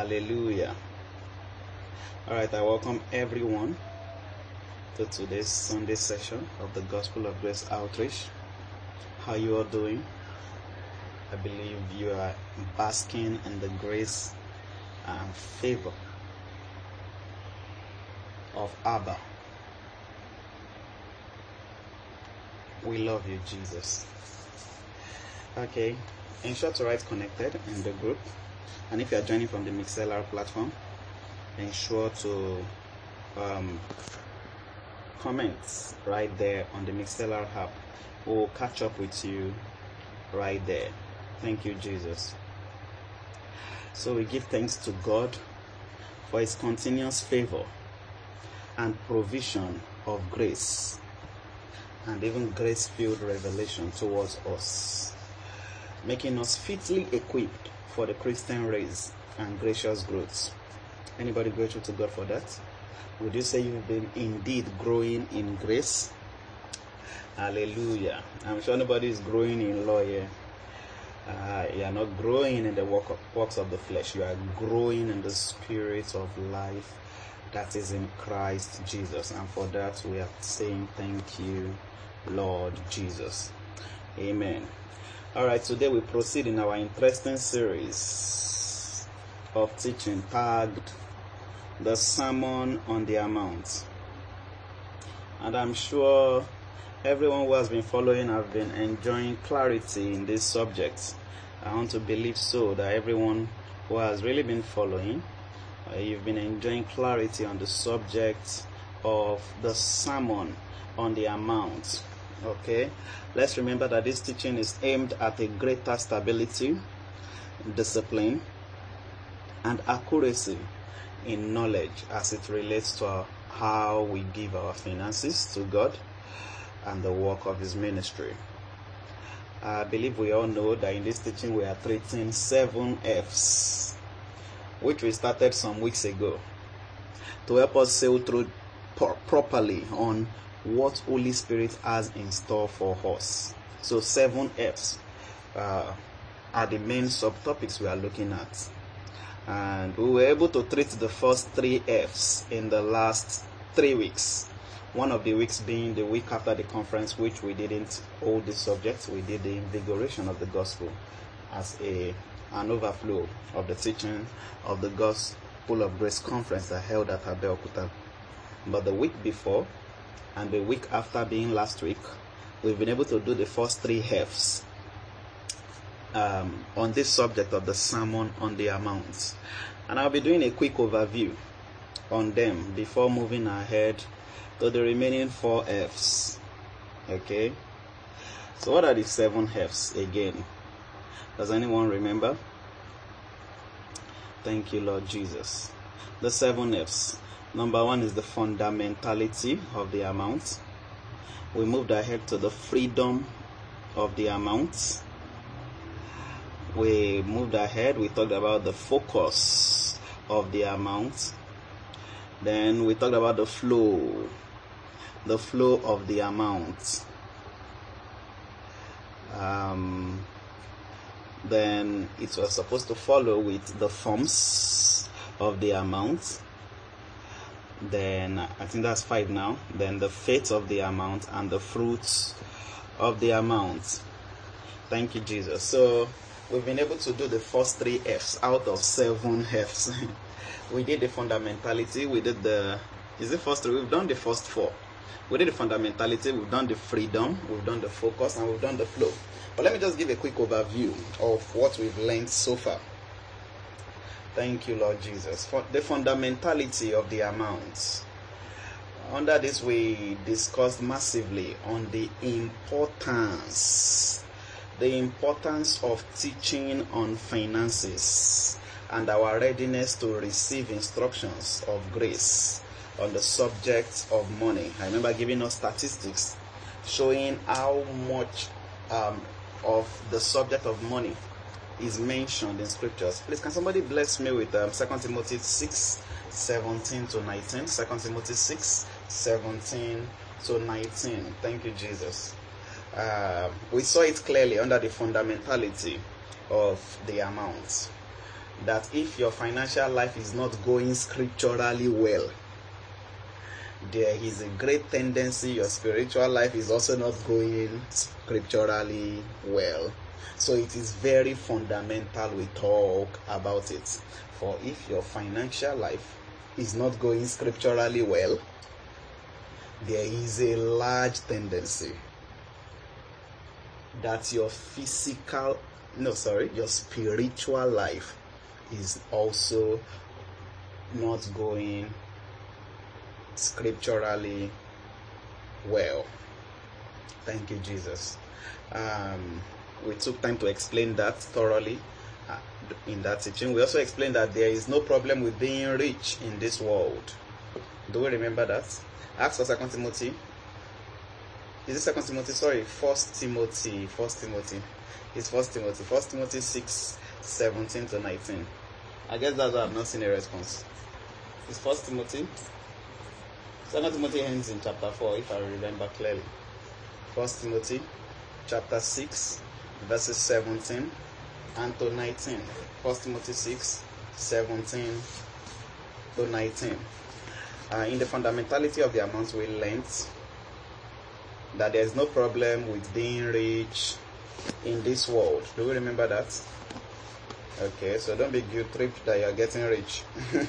Hallelujah. Alright, I welcome everyone to today's Sunday session of the Gospel of Grace Outreach. How you all doing? I believe you are basking in the grace and favor of Abba. We love you, Jesus. Okay, ensure to write connected in the group. And if you are joining from the Mixlr platform, ensure to comment right there on the Mixlr app. We'll catch up with you right there. Thank you, Jesus. So we give thanks to God for His continuous favor and provision of grace and even grace-filled revelation towards us, making us fitly equipped for the Christian race and gracious growth. Anybody grateful to God for that? Would you say you've been indeed growing in grace? Hallelujah. I'm sure nobody is growing in law here. You are not growing in the works of the flesh. You are growing in the spirit of life that is in Christ Jesus. And for that we are saying thank you, Lord Jesus. Amen. Alright, today we proceed in our interesting series of teaching tagged The Sermon on the Mount. And I'm sure everyone who has been following have been enjoying clarity in this subject. I want to believe so, that everyone who has really been following, you've been enjoying clarity on the subject of the Sermon on the Mount. Okay, let's remember that this teaching is aimed at a greater stability, discipline, and accuracy in knowledge as it relates to how we give our finances to God and the work of His ministry. I believe we all know that in this teaching we are treating 7 F's, which we started some weeks ago, to help us sail through properly on what Holy Spirit has in store for us. So 7 F's are the main subtopics we are looking at. And we were able to treat the first 3 F's in the last 3 weeks. One of the weeks being the week after the conference, which we didn't hold the subject. We did the invigoration of the gospel as an overflow of the teaching of the Gospel of Grace conference that held at Abeokuta. But the week before and the week after, being last week, we've been able to do the first 3 F's on this subject of the Sermon on the Mount. And I'll be doing a quick overview on them before moving ahead to the remaining 4 F's. Okay? So what are the 7 F's again? Does anyone remember? Thank you, Lord Jesus. The 7 F's. Number 1 is the fundamentality of the amount. We moved ahead to the freedom of the amount. We moved ahead. We talked about the focus of the amount. Then we talked about the flow of the amount. Then it was supposed to follow with the forms of the amount. Then I think that's 5 now. Then the fate of the amount and the fruits of the amount. Thank you, Jesus. So we've been able to do the first 3 F's out of 7 F's. We did the fundamentality. We did first 3? We've done the first 4. We did the fundamentality. We've done the freedom. We've done the focus, and we've done the flow. But let me just give a quick overview of what we've learned so far. Thank you, Lord Jesus. For the fundamentality of the amount. Under this, we discussed massively on the importance of teaching on finances and our readiness to receive instructions of grace on the subject of money. I remember giving us statistics showing how much of the subject of money is mentioned in scriptures. Please, can somebody bless me with 2 Timothy 6:17 to 19? 2 Timothy 6:17 to 19. Thank you, Jesus. We saw it clearly under the fundamentality of the amount. that if your financial life is not going scripturally well, there is a great tendency your spiritual life is also not going scripturally well. So it is very fundamental we talk about it. For if your financial life is not going scripturally well, there is a large tendency that your spiritual life is also not going scripturally well. Thank you, Jesus. We took time to explain that thoroughly in that teaching. We also explained that there is no problem with being rich in this world. Do we remember that? Ask for 2 Timothy. Is it 2 Timothy? Sorry, 1 Timothy. It's 1 Timothy. 1 Timothy 6, 17 to 19. I guess that's why I've not seen a response. It's 1 Timothy. 2 Timothy ends in chapter 4, if I remember clearly. 1 Timothy chapter 6, verses 17 and to 19. 1 Timothy 6, 17 to 19. In the fundamentality of the amount, we learned that there is no problem with being rich in this world. Do you remember that? Okay, so don't be guilt-tripped that you are getting rich.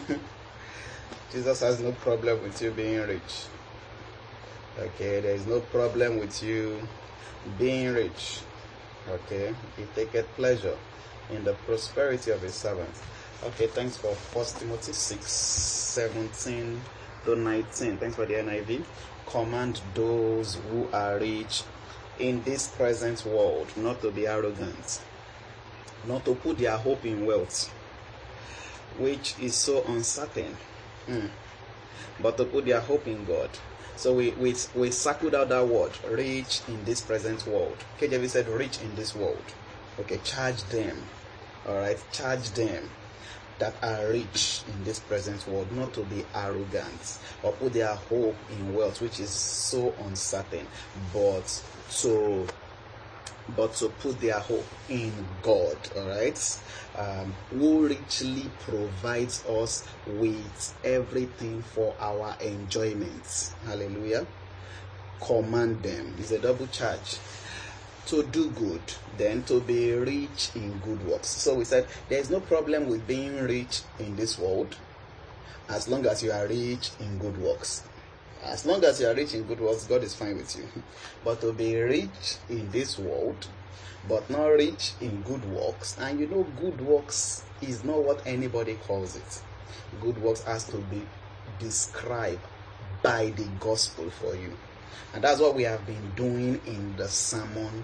Jesus has no problem with you being rich. Okay, there is no problem with you being rich. Okay, he taketh pleasure in the prosperity of his servant. Okay, thanks for 1 Timothy 6, 17 to 19. Thanks for the NIV. Command those who are rich in this present world not to be arrogant, not to put their hope in wealth, which is so uncertain, but to put their hope in God. So we circled out that word, rich in this present world. KJV said rich in this world. Okay, charge them. Alright, charge them that are rich in this present world not to be arrogant or put their hope in wealth, which is so uncertain, but to put their hope in God. Alright, who richly provides us with everything for our enjoyment. Hallelujah. Command them. It's a double charge. To do good, then to be rich in good works. So we said there is no problem with being rich in this world as long as you are rich in good works. As long as you are rich in good works, God is fine with you. But to be rich in this world, but not rich in good works, and you know good works is not what anybody calls it. Good works has to be described by the gospel for you. And that's what we have been doing in the sermon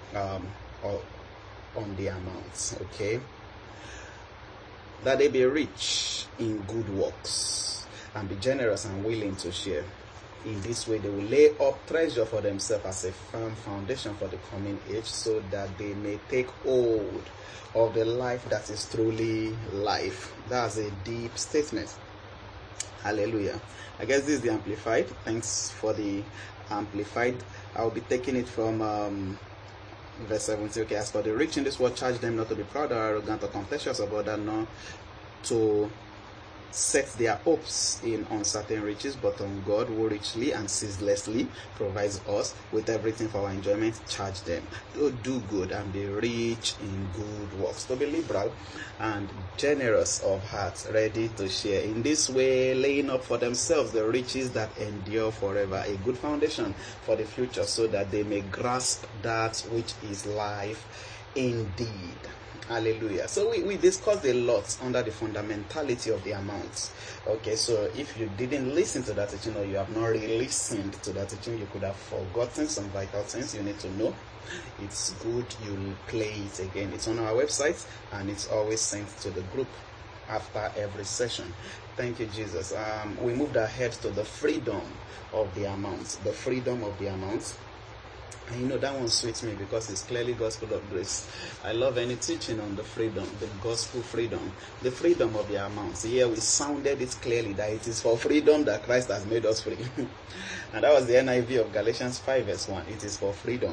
on the amounts, okay? That they be rich in good works and be generous and willing to share. In this way, they will lay up treasure for themselves as a firm foundation for the coming age, so that they may take hold of the life that is truly life. That's a deep statement. Hallelujah. I guess this is the Amplified. Thanks for the Amplified. I'll be taking it from verse 17. Okay, as for the rich in this world, charge them not to be proud or arrogant or contentious about that, nor to set their hopes in uncertain riches, but on God, who richly and ceaselessly provides us with everything for our enjoyment. Charge them to do good and be rich in good works, to be liberal and generous of heart, ready to share. In this way, laying up for themselves the riches that endure forever, a good foundation for the future, so that they may grasp that which is life indeed. Hallelujah. So we discussed a lot under the fundamentality of the amounts. Okay, so if you didn't listen to that teaching, or you have not really listened to that teaching, you could have forgotten some vital things you need to know. It's good you play it again. It's on our website, and it's always sent to the group after every session. Thank you, Jesus. We moved ahead to the freedom of the amounts. The freedom of the amounts. And you know, that one suits me because it's clearly gospel of grace. I love any teaching on the freedom, the gospel freedom, the freedom of the amounts. Here we sounded it clearly that it is for freedom that Christ has made us free. And that was the NIV of Galatians 5 verse 1. It is for freedom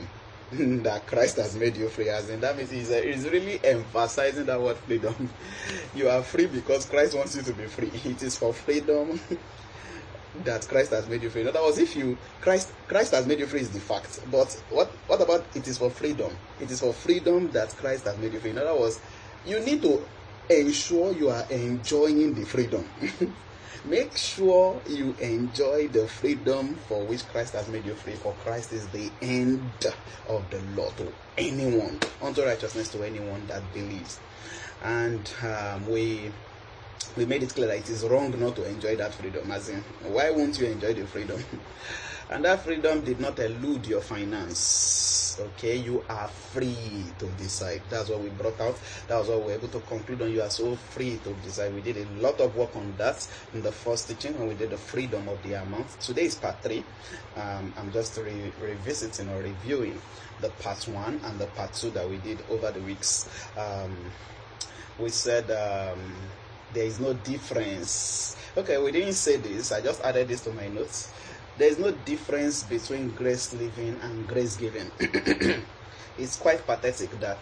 that Christ has made you free. As in, that means he's really emphasizing that word freedom. You are free because Christ wants you to be free. It is for freedom that Christ has made you free. In other words, if Christ has made you free is the fact. But what about it is for freedom? It is for freedom that Christ has made you free. In other words, you need to ensure you are enjoying the freedom. Make sure you enjoy the freedom for which Christ has made you free. For Christ is the end of the law to anyone, unto righteousness to anyone that believes. And we made it clear that it is wrong not to enjoy that freedom. As in, why won't you enjoy the freedom? And that freedom did not elude your finance. Okay, you are free to decide. That's what we brought out. That was what we were able to conclude on. You are so free to decide. We did a lot of work on that in the first teaching when we did the freedom of the amount. Today is part 3. I'm just revisiting or reviewing the part 1 and the part 2 that we did over the weeks. We said there is no difference. Okay, we didn't say this. I just added this to my notes. There is no difference between grace living and grace giving. It's quite pathetic that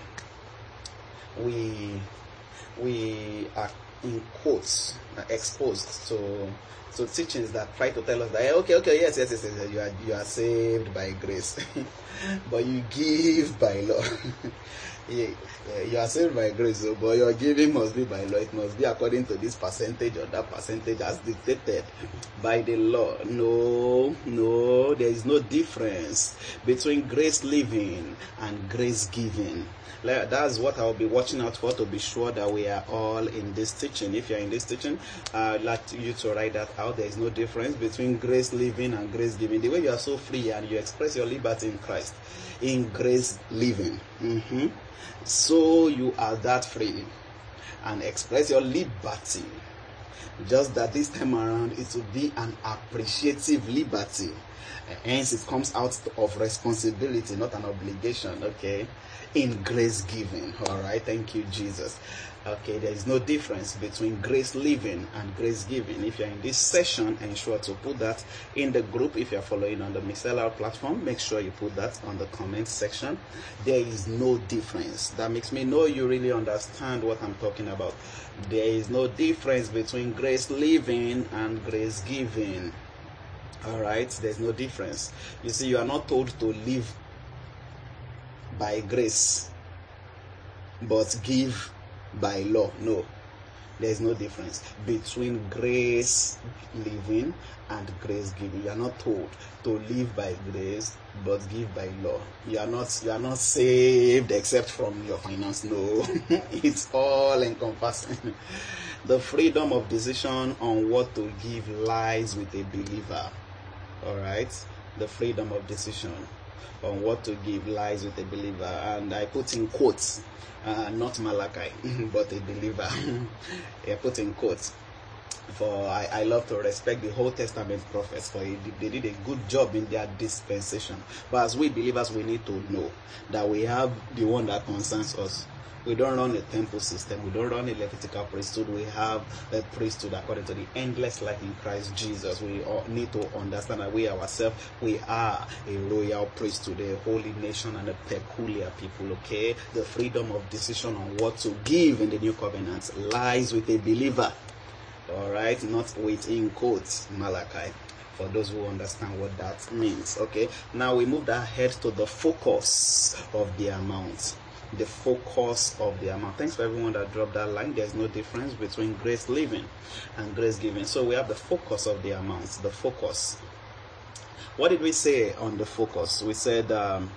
we are in quotes exposed to teachings that try to tell us that okay, yes, you are saved by grace, but you give by law. You are saved by grace, but your giving must be by law. It must be according to this percentage or that percentage as dictated by the law. No, there is no difference between grace living and grace giving. That's what I'll be watching out for, to be sure that we are all in this teaching. If you're in this teaching, I'd like you to write that out. There is no difference between grace living and grace giving. The way you are so free and you express your liberty in Christ, in grace living, so you are that free and express your liberty. Just that this time around it will be an appreciative liberty. Hence it comes out of responsibility, not an obligation. Okay, in grace giving. All right, thank you, Jesus. Okay, there is no difference between grace living and grace giving. If you're in this session, ensure to put that in the group. If you're following on the MixLR platform, make sure you put that on the comment section. There is no difference. That makes me know you really understand what I'm talking about. There is no difference between grace living and grace giving. All right, there's no difference. You see, you are not told to live by grace but give by law. No, there's no difference between grace living and grace giving. You are not told to live by grace but give by law. You are not saved except from your finance. No, it's all encompassing. The freedom of decision on what to give lies with a believer. All right, the freedom of decision on what to give lies with a believer, and I put in quotes, not Malachi, but a believer. I put in quotes, for I love to respect the Old Testament prophets, for they did a good job in their dispensation. But as we believers, we need to know that we have the one that concerns us. We don't run a temple system. We don't run a Levitical priesthood. We have a priesthood according to the endless life in Christ Jesus. We all need to understand that we ourselves, we are a royal priesthood, a holy nation, and a peculiar people, okay? The freedom of decision on what to give in the new covenant lies with a believer, all right? Not with, in quotes, Malachi, for those who understand what that means, okay? Now we move ahead to the focus of the amount. The focus of the amount. Thanks for everyone that dropped that line. There's no difference between grace living and grace giving. So we have the focus of the amount. The focus. What did we say on the focus? We said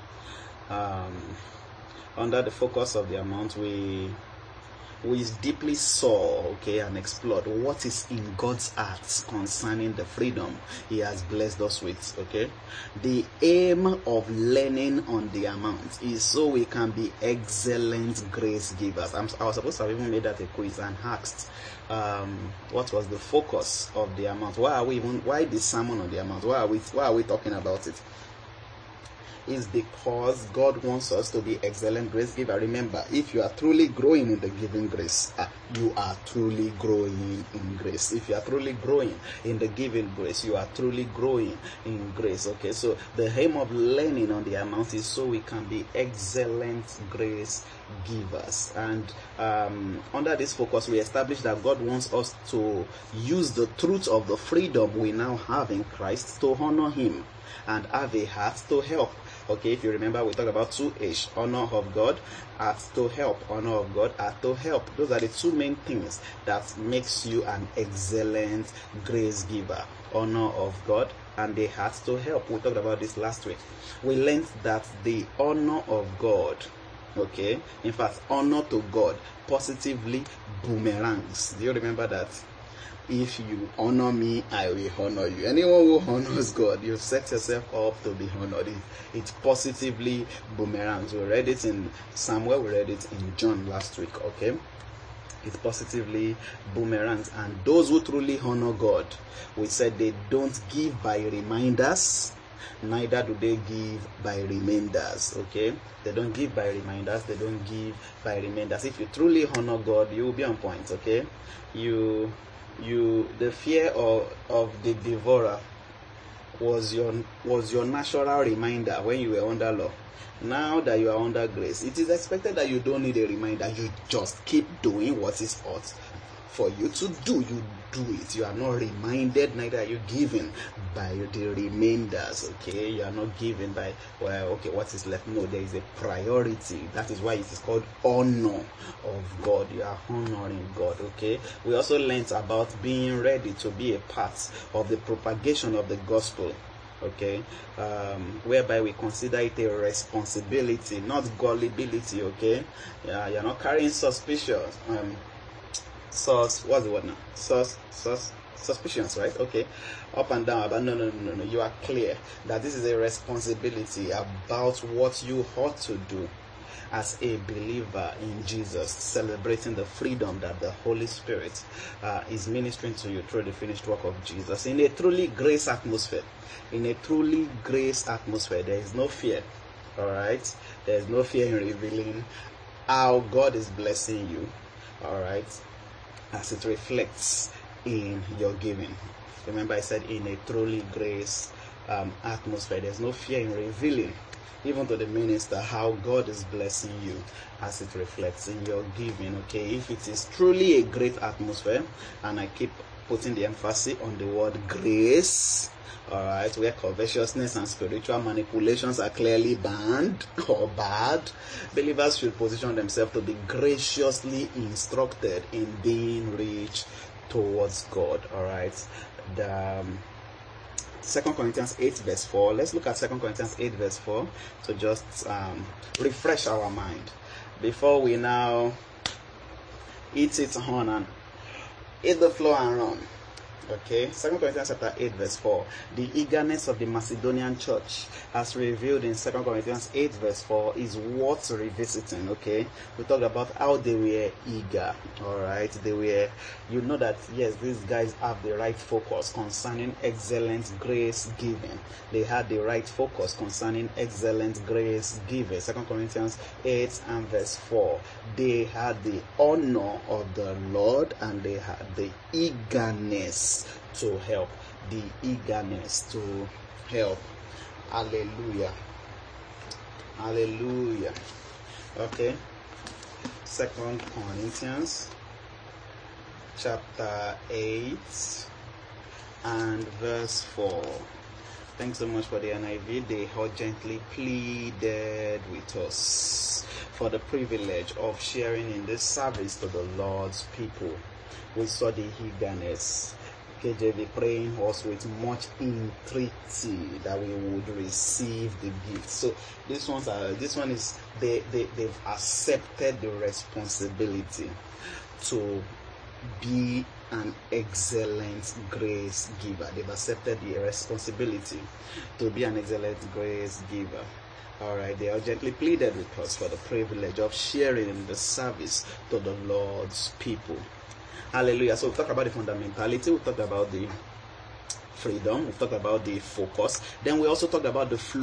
under the focus of the amount, we deeply saw, okay, and explored what is in God's heart concerning the freedom He has blessed us with, okay. The aim of learning on the amount is so we can be excellent grace givers. I was supposed to have even made that a quiz and asked what was the focus of the amount. Why the sermon on the amount? Why are we talking about it? is because God wants us to be excellent grace giver. Remember, if you are truly growing in the giving grace, you are truly growing in grace. If you are truly growing in the giving grace, you are truly growing in grace. Okay, so the aim of learning on the amount is so we can be excellent grace givers. And under this focus, we established that God wants us to use the truth of the freedom we now have in Christ to honor Him and have a heart to help. Okay, if you remember, we talked about 2H, honor of God, heart to help, honor of God, heart to help. Those are the two main things that makes you an excellent grace giver. Honor of God and the heart to help. We talked about this last week. We learned that the honor of God, okay, in fact, honor to God positively boomerangs. Do you remember that? If you honor me, I will honor you. Anyone who honors God, you set yourself up to be honored. It positively boomerangs. We read it in Samuel, we read it in John last week, okay? It positively boomerangs. And those who truly honor God, we said they don't give by reminders, neither do they give by reminders. Okay, they don't give by reminders, they don't give by reminders. If you truly honor God, you will be on point. Okay, the fear of the devourer was your natural reminder when you were under law. Now that you are under grace, it is expected that you don't need a reminder. You just keep doing what is ought for you to do. You do it. You are not reminded, neither are you given by the remainders. Okay, you are not given by, well, okay, what is left? No, there is a priority. That is why it is called honor of God. You are honoring God. Okay, we also learned about being ready to be a part of the propagation of the gospel. Okay, whereby we consider it a responsibility, not gullibility. Okay, you're not carrying suspicions. What's the word now? Suspicions, right? Okay, up and down, but no. You are clear that this is a responsibility about what you ought to do as a believer in Jesus, celebrating the freedom that the Holy Spirit is ministering to you through the finished work of Jesus in a truly grace atmosphere. In a truly grace atmosphere, there is no fear. All right, there is no fear in revealing how God is blessing you. All right, as it reflects in your giving. Remember, I said in a truly grace atmosphere, there's no fear in revealing, even to the minister, how God is blessing you as it reflects in your giving. Okay, if it is truly a great atmosphere, and I keep putting the emphasis on the word grace, all right, where covetousness and spiritual manipulations are clearly banned or bad, believers should position themselves to be graciously instructed in being rich towards God. All right, the 2 Corinthians 8 verse 4. Let's look at 2 Corinthians 8 verse 4 to just refresh our mind before we now eat it on and eat the floor and run. Okay, 2 Corinthians chapter 8 verse 4. The eagerness of the Macedonian church as revealed in 2 Corinthians 8 verse 4 is worth revisiting. Okay, we talked about how they were eager. Alright, they were, you know that yes, these guys have the right focus concerning excellent grace giving. They had the right focus concerning excellent grace giving. 2 Corinthians 8 and verse 4. They had the honor of the Lord and they had the eagerness to help. The eagerness to help. Hallelujah. Hallelujah. Okay. 2 Corinthians chapter 8 and verse 4. Thanks so much for the NIV. They urgently pleaded with us for the privilege of sharing in this service to the Lord's people. We saw the eagerness. KJV praying us with much entreaty that we would receive the gift. So this one is they've accepted the responsibility to be an excellent grace giver. They've accepted the responsibility to be an excellent grace giver. Alright, they urgently pleaded with us for the privilege of sharing in the service to the Lord's people. Hallelujah. So we've talked about the fundamentality, we've talked about the freedom, we've talked about the focus, then we also talked about the flow.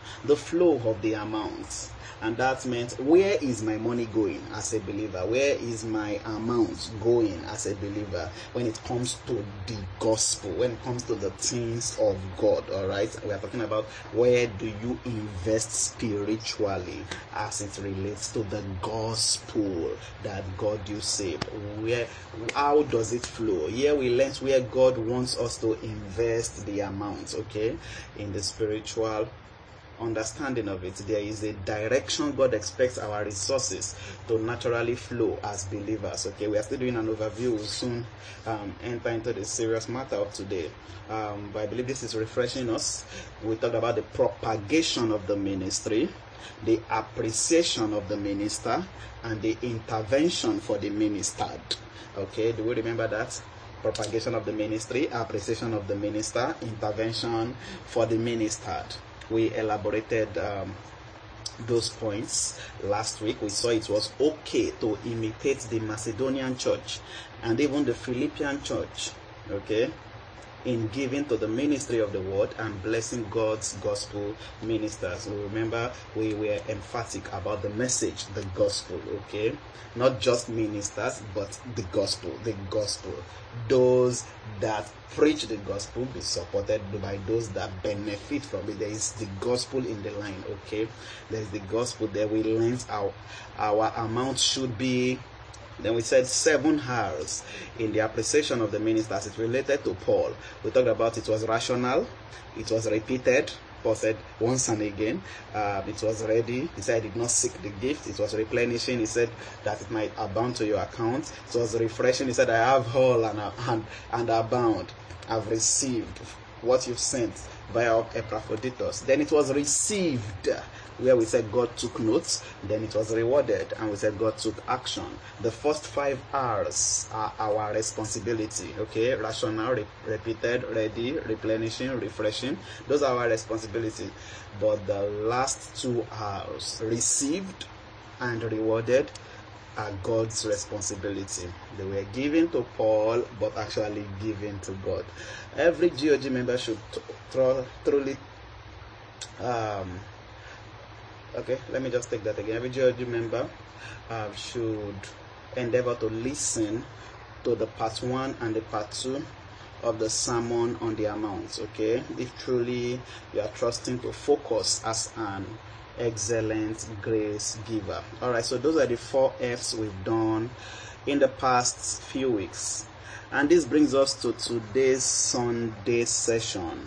the flow of the amount. And that meant, where is my money going as a believer? Where is my amount going as a believer when it comes to the gospel, when it comes to the things of God? All right, we are talking about where do you invest spiritually as it relates to the gospel that God you save. How does it flow? Here we learned where God wants us to invest the amount, okay, in the spiritual understanding of it. There is a direction God expects our resources to naturally flow as believers. Okay, we are still doing an overview. We'll soon enter into the serious matter of today, but I believe this is refreshing us. We talked about the propagation of the ministry, the appreciation of the minister, and the intervention for the ministered. Okay, do we remember that? Propagation of the ministry, appreciation of the minister, intervention for the ministered. We elaborated those points last week. We saw it was okay to imitate the Macedonian church and even the Philippian church, okay, in giving to the ministry of the word and blessing God's gospel ministers. We remember we were emphatic about the message, the gospel, okay? Not just ministers, but the gospel. Those that preach the gospel be supported by those that benefit from it. There is the gospel in the line, okay? There's the gospel there. We learned our amount should be. Then we said 7 hours in the appreciation of the ministers. It related to Paul. We talked about it was rational, it was repeated. Paul said once and again. It was ready. He said, I did not seek the gift. It was replenishing. He said that it might abound to your account. It was refreshing. He said, I have all and abound. I've received what you've sent via Epaphroditus. Then it was received, where we said God took notes. Then it was rewarded, and we said God took action. The first 5 hours are our responsibility, okay? Rational, repeated, ready, replenishing, refreshing. Those are our responsibility. But the last 2 hours, received and rewarded, are God's responsibility. They were given to Paul, but actually given to God. Every GOG member should truly okay, let me just take that again. Every GOG member should endeavor to listen to the part 1 and the part 2 of the sermon on the amounts, okay? If truly you are trusting to focus as an excellent grace giver. All right, so those are the 4 F's we've done in the past few weeks, and this brings us to today's Sunday session.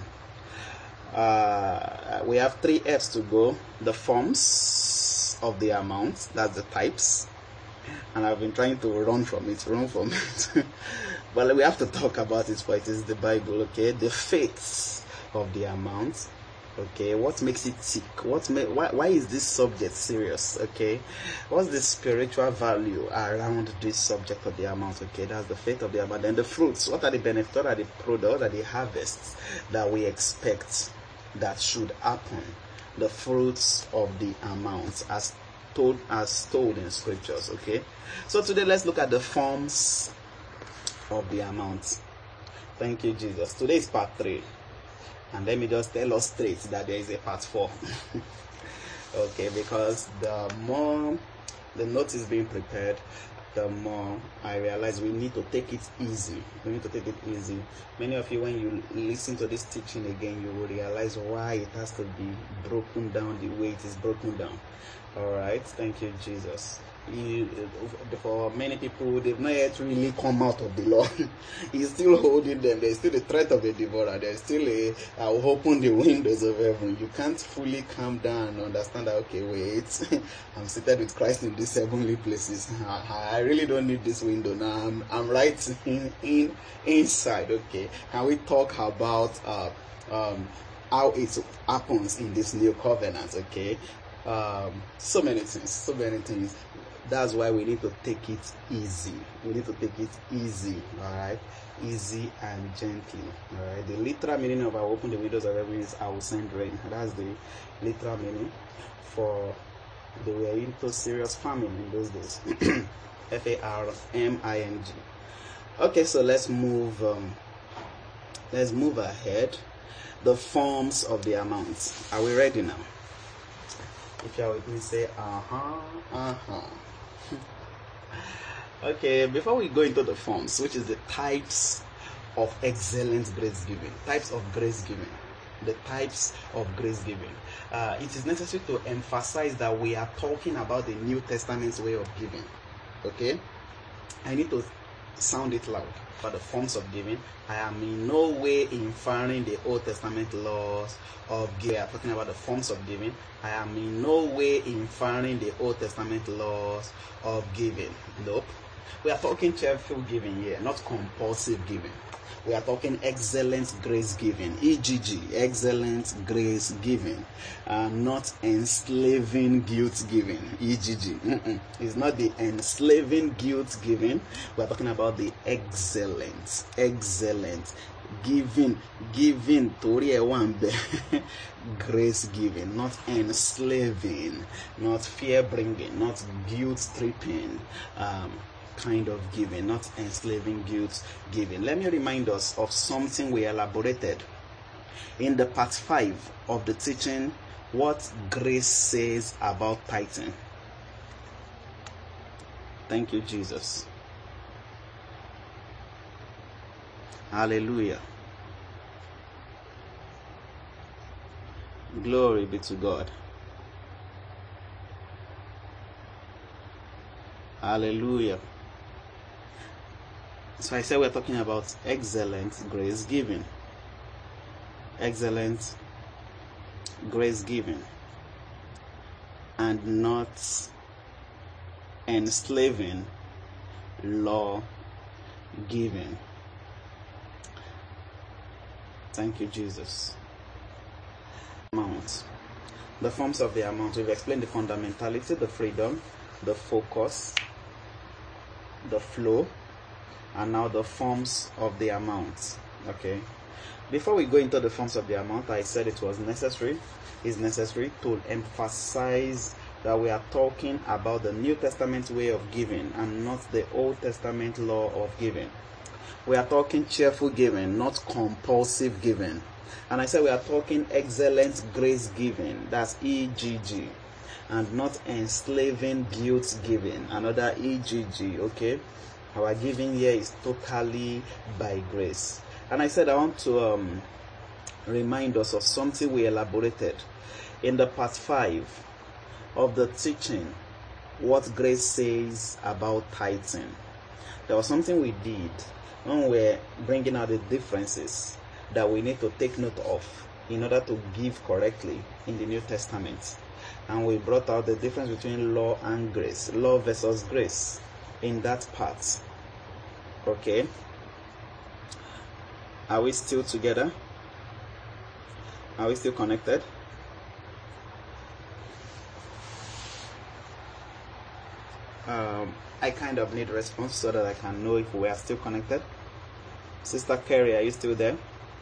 We have 3 F's to go. The forms of the amount, that's the types, and I've been trying to run from it but we have to talk about it, for it is the Bible, okay? The faiths of the amount. Okay, what makes it tick? Why is this subject serious? Okay, what's the spiritual value around this subject of the amount? Okay, that's the faith of the amount. Then the fruits. What are the benefits? What are the products? What are the harvests that we expect that should happen? The fruits of the amount, as told in scriptures. Okay, so today let's look at the forms of the amount. Thank you, Jesus. Today is part 3. And let me just tell us straight that there is a part 4. Okay, because the more the note is being prepared, the more I realize we need to take it easy. Many of you, when you listen to this teaching again, you will realize why it has to be broken down the way it is broken down. All right, thank you, Jesus. For many people, they've not yet really come out of the law. He's still holding them. There's still a threat of a devourer. There's still I'll open the windows of heaven. You can't fully calm down and understand that, okay, wait, I'm seated with Christ in these heavenly places. I really don't need this window now. I'm right inside. Okay, can we talk about how it happens in this new covenant? Okay, so many things. That's why we need to take it easy. All right, easy and gently. All right. The literal meaning of "I will open the windows of heaven" is "I will send rain." That's the literal meaning. For they were into serious famine in those days. Farming. Okay, so let's move ahead. The forms of the amounts. Are we ready now? If you are with me, say Okay, before we go into the forms, which is the types of excellent grace giving, types of grace giving, the types of grace giving, it is necessary to emphasize that we are talking about the New Testament's way of giving. Okay, I need to sound it loud. For the forms of giving, I am in no way inferring the Old Testament laws of giving. We are talking about the forms of giving. I am in no way inferring the Old Testament laws of giving. Nope. We are talking cheerful giving here, not compulsive giving. We are talking excellent grace giving, EGG, excellent grace giving, not enslaving guilt giving, EGG. It's not the enslaving guilt giving. We are talking about the excellent giving, grace giving, not enslaving, not fear bringing, not guilt tripping. Kind of giving, not enslaving guilt giving. Let me remind us of something we elaborated in the part 5 of the teaching, what grace says about tithing. Thank you, Jesus. Hallelujah. Glory be to God. Hallelujah. So I said we're talking about excellent grace giving. Excellent grace giving. And not enslaving law giving. Thank you, Jesus. Amount. The forms of the amount. We've explained the fundamentality, the freedom, the focus, the flow, and now the forms of the amount. Okay, before we go into the forms of the amount, I said it was necessary, is necessary to emphasize that we are talking about the New Testament way of giving and not the Old Testament law of giving. We are talking cheerful giving, not compulsive giving. And I said we are talking excellent grace giving, that's EGG, and not enslaving guilt giving, another EGG. Okay, our giving here is totally by grace. And I said I want to remind us of something we elaborated in the part 5 of the teaching, what grace says about tithing. There was something we did when we're bringing out the differences that we need to take note of in order to give correctly in the New Testament. And we brought out the difference between law and grace, law versus grace in that part. Okay, are we still together? Are we still connected? I kind of need response so that I can know if we are still connected. Sister Carrie, are you still there?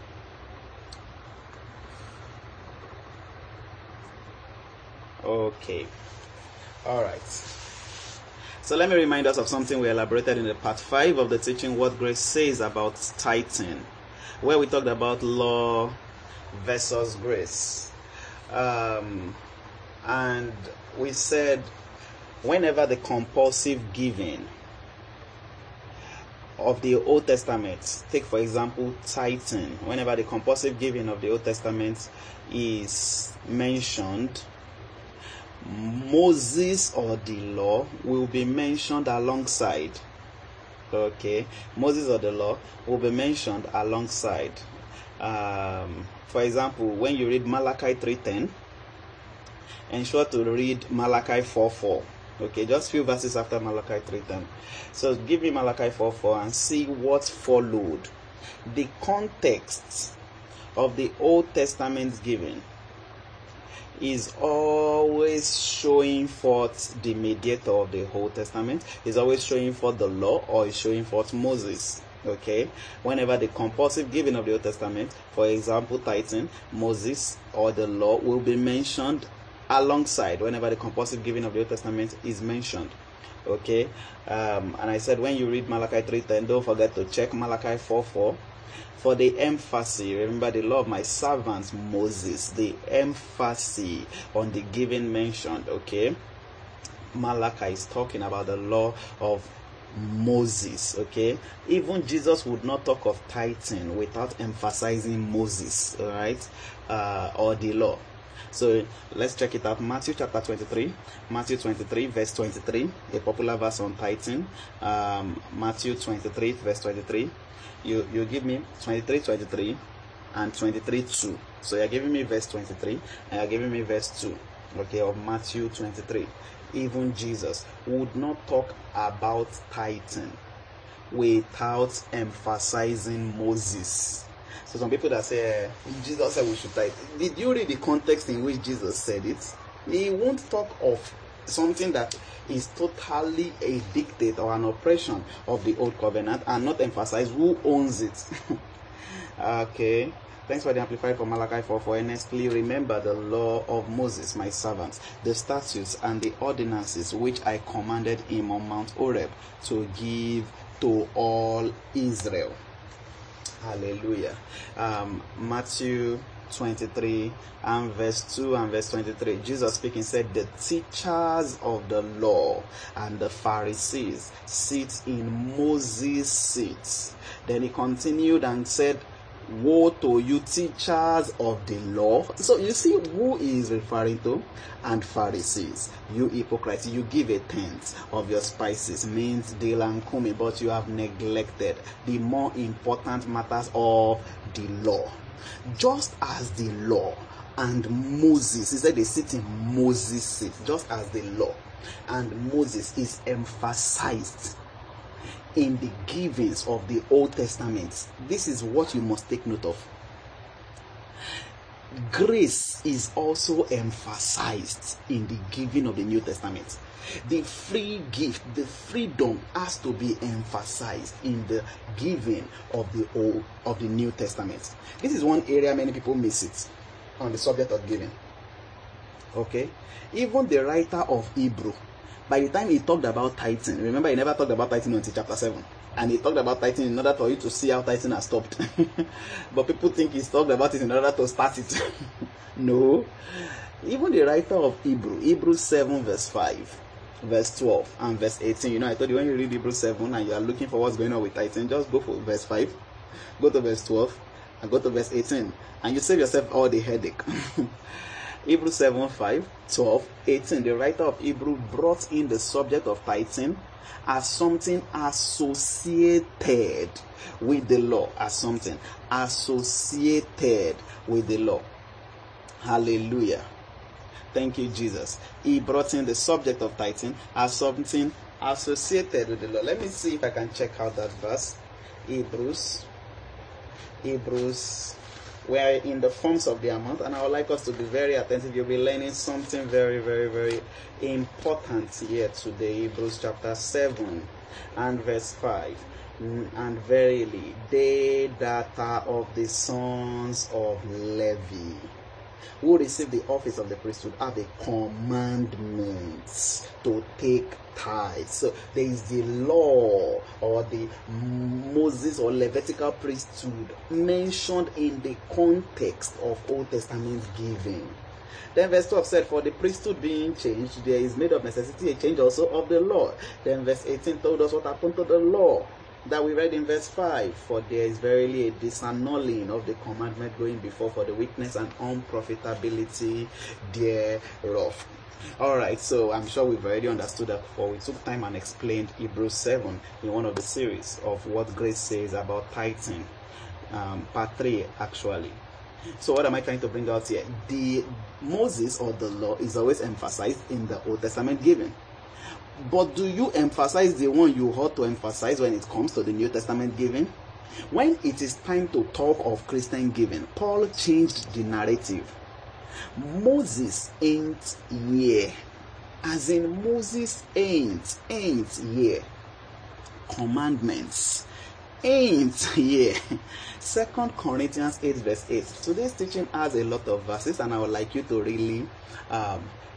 Okay, all right. So let me remind us of something we elaborated in the part 5 of the teaching, what grace says about tithing, where we talked about law versus grace. And we said whenever the compulsive giving of the Old Testament, take for example tithing, whenever the compulsive giving of the Old Testament is mentioned, Moses or the law will be mentioned alongside. Okay, Moses or the law will be mentioned alongside. For example, when you read Malachi 3:10, ensure to read Malachi 4:4. Okay, just few verses after Malachi 3:10. So give me Malachi 4:4 and see what followed. The context of the Old Testament giving is always showing forth the mediator of the Old Testament, is always showing forth the law, or is showing forth Moses. Okay, whenever the compulsive giving of the Old Testament, for example tithing, Moses or the law will be mentioned alongside whenever the compulsive giving of the Old Testament is mentioned. Okay, and I said when you read Malachi 3:10, don't forget to check Malachi 4:4 For the emphasis, remember the law of my servant Moses, the emphasis on the giving mentioned, okay? Malachi is talking about the law of Moses, okay? Even Jesus would not talk of tithing without emphasizing Moses, all right? Or the law. So let's check it out. Matthew chapter 23, Matthew 23 verse 23, a popular verse on tithing. Matthew 23 verse 23. You give me 23 and 23:2. So you're giving me verse 23 and you're giving me verse 2, okay, of Matthew 23. Even Jesus would not talk about tithing without emphasizing Moses. So some people that say Jesus said we should tithe. Did you read the context in which Jesus said it? He won't talk of something that is totally a dictate or an oppression of the old covenant and not emphasize who owns it. Okay. Thanks for the Amplified for Malachi 4. For earnestly remember the law of Moses, my servant, the statutes and the ordinances which I commanded him on Mount Horeb to give to all Israel. Hallelujah. Matthew 23 and verse 2 and verse 23. Jesus speaking said, the teachers of the law and the Pharisees sit in Moses' seats. Then he continued and said, woe to you, teachers of the law. So you see who he is referring to? And Pharisees. You hypocrites, you give a tenth of your spices, mint, dill and cumin, but you have neglected the more important matters of the law. Just as the law and Moses, he said they sit in Moses' seat, just as the law and Moses is emphasized in the givings of the Old Testament. This is what you must take note of. Grace is also emphasized in the giving of the New Testament. The free gift, the freedom has to be emphasized in the giving of the New Testament. This is one area many people miss it on the subject of giving. Okay? Even the writer of Hebrew, by the time he talked about tithing, remember he never talked about tithing until chapter 7. And he talked about tithing in order for you to see how tithing has stopped. But people think he's talked about it in order to start it. No. Even the writer of Hebrews 7 verse 5, verse 12 and verse 18. You know, I told you when you read Hebrews 7 and you are looking for what's going on with tithing, just go for verse 5, go to verse 12 and go to verse 18. And you save yourself all the headache. Hebrews 7, 5, 12, 18. The writer of Hebrew brought in the subject of tithing as something associated with the law. As something associated with the law. Hallelujah. Thank you, Jesus. He brought in the subject of tithing as something associated with the law. Let me see if I can check out that verse. Hebrews. We're in the forms of the amount, and I would like us to be very attentive. You'll be learning something very, very, very important here today. Hebrews chapter 7 and verse 5. And verily, they that are of the sons of Levi, who receive the office of the priesthood, have a commandment to take tithes. So there is the law or the Moses or Levitical priesthood mentioned in the context of Old Testament giving. Then verse 12 said, for the priesthood being changed, there is made of necessity a change also of the law. Then verse 18 told us what happened to the law that we read in verse 5. For there is verily a disannulling of the commandment going before for the weakness and unprofitability thereof. Alright, so I'm sure we've already understood that before. We took time and explained Hebrews 7 in one of the series of what grace says about tithing. Part 3 actually. So what am I trying to bring out here? The Moses or the law is always emphasized in the Old Testament giving. But do you emphasize the one you ought to emphasize when it comes to the New Testament giving? When it is time to talk of Christian giving, Paul changed the narrative. Moses ain't here. As in Moses ain't here. Commandments ain't here. 2 Corinthians 8 verse 8. Today's teaching has a lot of verses, and I would like you to really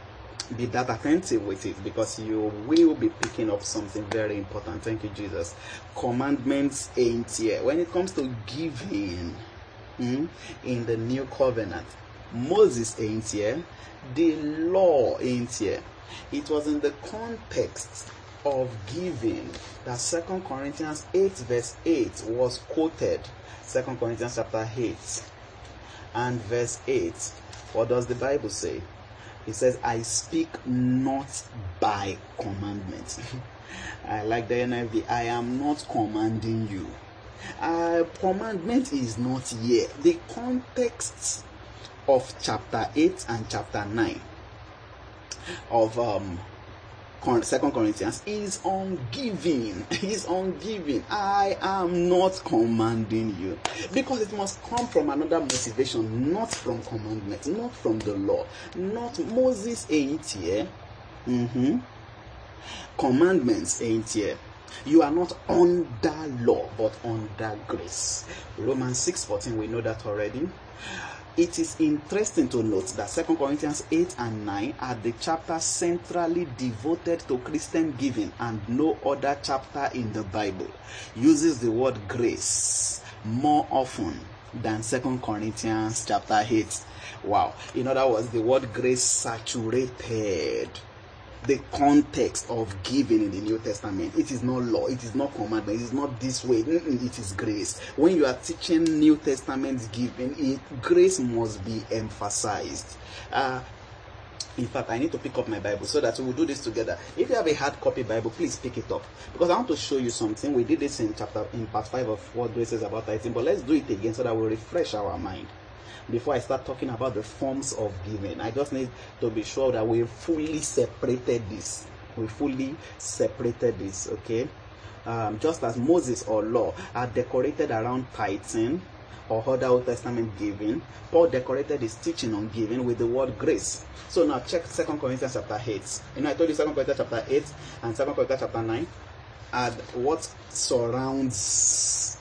be that attentive with it, because you will be picking up something very important. Thank you, Jesus. Commandments ain't here. When it comes to giving in the new covenant, Moses ain't here. The law ain't here. It was in the context of giving that 2 Corinthians 8 verse 8 was quoted. 2 Corinthians chapter 8 and verse 8. What does the Bible say? It says, I speak not by commandment. I like the NIV. I am not commanding you. Commandment is not here. The context of chapter 8 and chapter 9 of 2 Corinthians is on giving. Is on giving. I am not commanding you, because it must come from another motivation, not from commandment, not from the law. Not Moses ain't here. Commandments ain't here. You are not under law, but under grace. Romans 6:14, we know that already. It is interesting to note that 2 Corinthians 8 and 9 are the chapters centrally devoted to Christian giving, and no other chapter in the Bible uses the word grace more often than 2 Corinthians chapter 8. Wow. In other words, the word grace saturated the context of giving in the New Testament. It is not law, it is not commandment, it is not this way. It is grace. When you are teaching New Testament giving, grace must be emphasized. In fact, I need to pick up my Bible so that we will do this together. If you have a hard copy Bible, please pick it up, because I want to show you something. We did this in part 5 of what grace is about tithing, but let's do it again so that we refresh our mind. Before I start talking about the forms of giving, I just need to be sure that we fully separated this. Okay? Just as Moses or law are decorated around tithing or other Old Testament giving, Paul decorated his teaching on giving with the word grace. So now check 2 Corinthians chapter 8. I told you 2 Corinthians chapter 8 and 2 Corinthians chapter 9 are what surrounds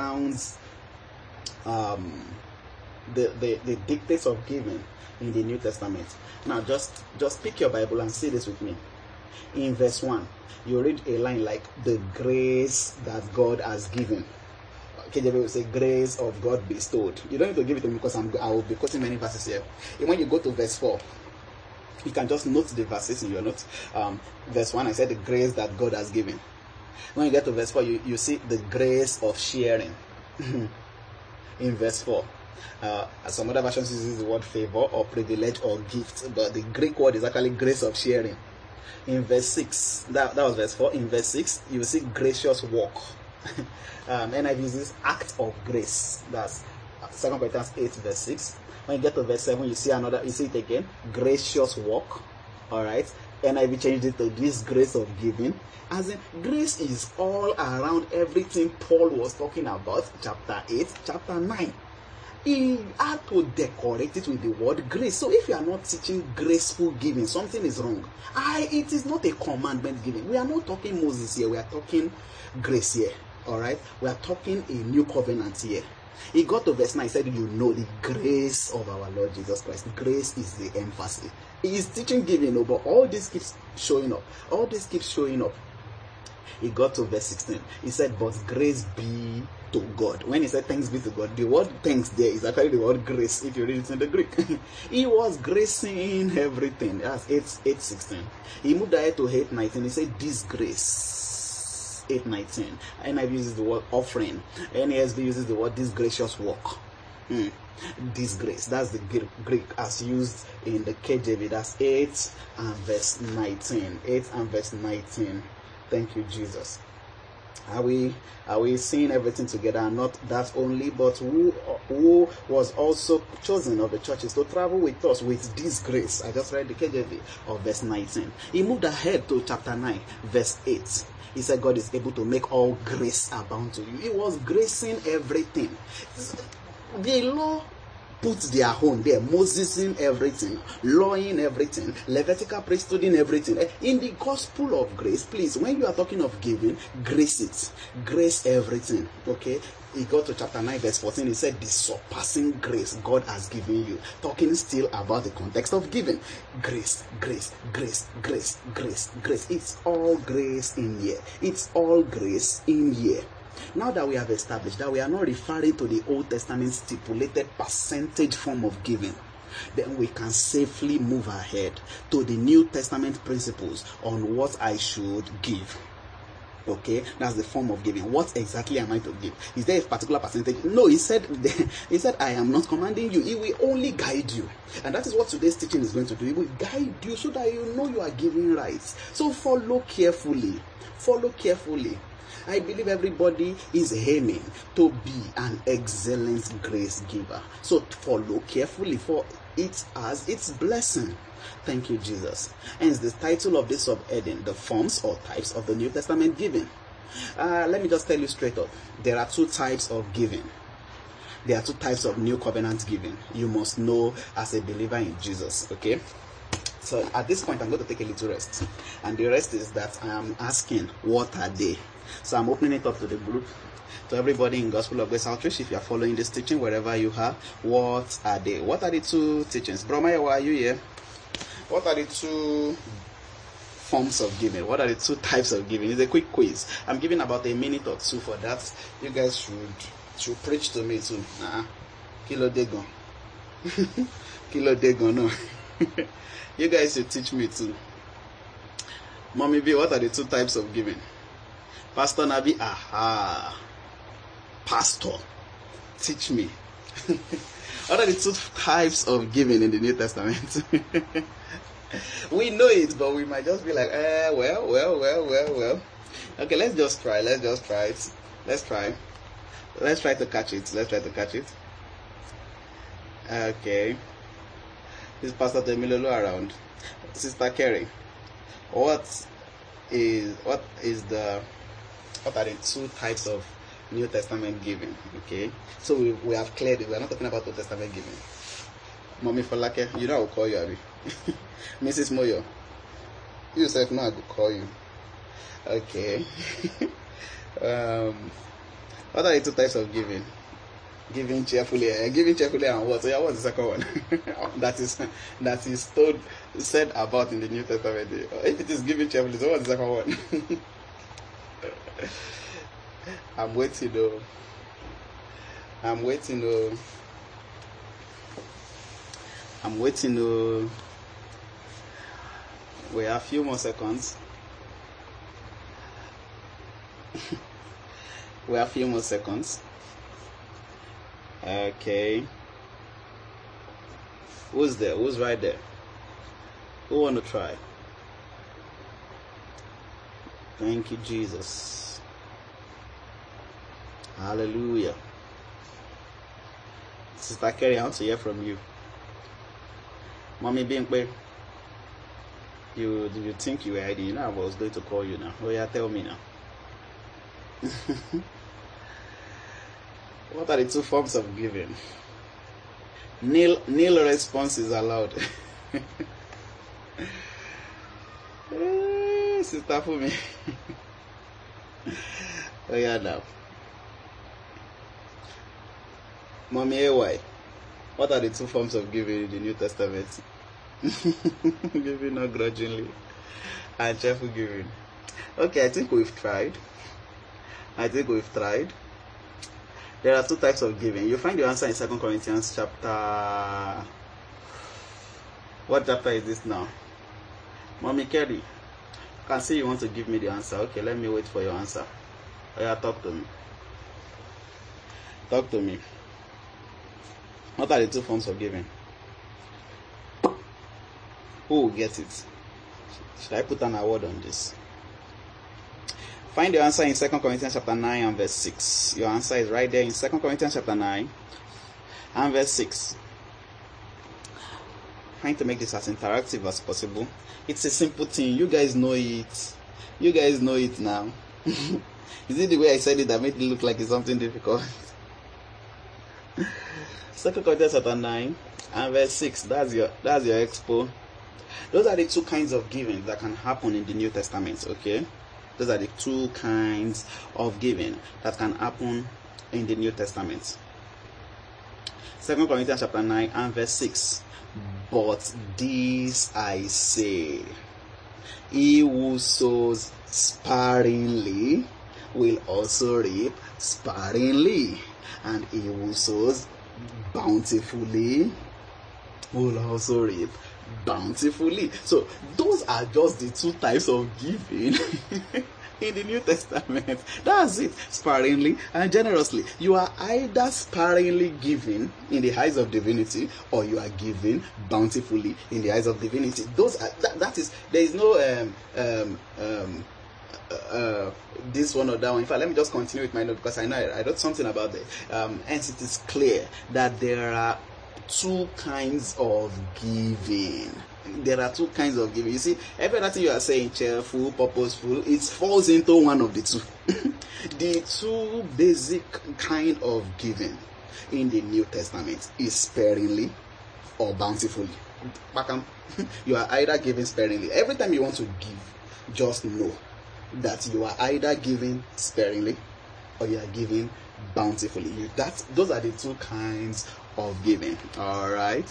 the dictates of giving in the New Testament. Now just pick your Bible and see this with me. In verse 1, you read a line like, the grace that God has given. KJV will say, grace of God bestowed. You don't need to give it to me, because I will be quoting many verses here. And when you go to verse 4, you can just note the verses in your notes. Verse 1, I said the grace that God has given. When you get to verse 4, you see the grace of sharing. In verse 4. Some other versions uses the word favor or privilege or gift, but the Greek word is actually grace of sharing. In verse 6, that was verse 4. In verse 6, you will see gracious work. NIV uses act of grace. That's 2 Corinthians 8 verse 6. When you get to verse 7, you see it again, gracious work. Alright, NIV changed it to this grace of giving. As in, grace is all around everything Paul was talking about, chapter 8, chapter 9. He had to decorate it with the word grace. So if you are not teaching graceful giving, something is wrong. It is not a commandment giving. We are not talking Moses here. We are talking grace here. Alright? We are talking a new covenant here. He got to verse 9, he said, the grace of our Lord Jesus Christ. Grace is the emphasis. He is teaching giving, but all this keeps showing up. He got to verse 16. He said, but grace be to God. When he said thanks be to God, the word thanks there is actually the word grace, if you read it in the Greek. He was gracing everything. That's 8:16. He moved ahead to 8:19. He said, this grace. 8:19. NIV uses the word offering. NASB uses the word this gracious work. This grace. That's the Greek as used in the KJV. That's 8 and verse 19. 8 and verse 19. Thank you, Jesus. Are we seeing everything together? And not that only, but who was also chosen of the churches to travel with us with this grace. I just read the KJV of verse 19. He moved ahead to chapter 9, verse 8. He said God is able to make all grace abound to you. He was gracing everything. The law put their own there. Moses in everything, law in everything, Levitical priesthood in everything. In the gospel of grace, please, when you are talking of giving, grace it. Grace everything. Okay? He got to chapter 9 verse 14. He said the surpassing grace God has given you. Talking still about the context of giving. Grace, grace, grace, grace, grace, grace. It's all grace in here. It's all grace in here. Now that we have established that we are not referring to the Old Testament stipulated percentage form of giving, then we can safely move ahead to the New Testament principles on what I should give. Okay, that's the form of giving. What exactly am I to give? Is there a particular percentage? No, he said, I am not commanding you. He will only guide you. And that is what today's teaching is going to do. He will guide you so that you know you are giving right. So follow carefully. Follow carefully. I believe everybody is aiming to be an excellent grace giver. So follow carefully, for it has its blessing. Thank you, Jesus. Hence the title of this subheading, the forms or types of the New Testament giving. Let me just tell you straight up. There are two types of giving. There are two types of New Covenant giving. You must know as a believer in Jesus. Okay? So at this point, I'm going to take a little rest. And the rest is that I am asking, what are they? So I'm opening it up to the group, to everybody in Gospel of Grace Outreach. If you are following this teaching, wherever you are, what are they? What are the two teachings? Bromaya, why are you here? What are the two forms of giving? What are the two types of giving? It's a quick quiz. I'm giving about a minute or two for that. You guys should preach to me too. Kilo Dagon. Kilo Dagon, no. You guys should teach me too. Mommy B, what are the two types of giving? Pastor Nabi, Pastor, teach me. What are the two types of giving in the New Testament? We know it, but we might just be like, well. Okay, let's just try it. Let's try to catch it. Okay. Is Pastor Temilolo around? Sister Kerry, what are the two types of New Testament giving? Okay, so we have cleared it. We are not talking about Old Testament giving. Mommy Falake, you know I will call you, Abby. Mrs. Moyo, you yourself know I will call you. Okay. What are the two types of giving? Giving cheerfully and what? So yeah, what's the second one? that is said about in the New Testament. If it is giving cheerfully, so what's the second one? I'm waiting though. We have a few more seconds. Okay. Who's there? Who's right there? Who want to try? Thank you, Jesus. Hallelujah. Sister Kerry, I want to hear from you. Mommy Binkwe, did you think you were hiding? You know I was going to call you now. Oh yeah, tell me now. What are the two forms of giving? Nil response is allowed. Sister Fumi. Oh yeah, now. Mommy AY, what are the two forms of giving in the New Testament? Giving not grudgingly and cheerful giving. Okay, I think we've tried. There are two types of giving. You find the answer in 2 Corinthians chapter... What chapter is this now? Mommy Kelly, I can see you want to give me the answer. Okay, let me wait for your answer. Oh yeah, talk to me. What are the two forms of giving? Who will get it? Should I put an award on this? Find your answer in 2 Corinthians chapter 9 and verse 6. Your answer is right there in 2 Corinthians chapter 9 and verse 6. Trying to make this as interactive as possible. It's a simple thing. You guys know it. Now. Is it the way I said it that made it look like it's something difficult? 2 Corinthians chapter 9 and verse 6. That's your expo. Those are the two kinds of giving that can happen in the New Testament, okay? Those are the two kinds of giving that can happen in the New Testament. 2 Corinthians chapter 9 and verse 6. But this I say, he who sows sparingly will also reap sparingly, and he who sows bountifully will also reap bountifully. So those are just the two types of giving in the New Testament. That's it. Sparingly and generously. You are either sparingly giving in the eyes of divinity, or you are giving bountifully in the eyes of divinity. Those are that is, there is no this one or that one. In fact, let me just continue with my note, because I know I wrote something about it. Hence it is clear that there are two kinds of giving. There are two kinds of giving. You see, everything you are saying, cheerful, purposeful, it falls into one of the two. The two basic kind of giving in the New Testament is sparingly or bountifully. You are either giving sparingly. Every time you want to give, just know that you are either giving sparingly or you are giving bountifully. Those are the two kinds of giving. All right.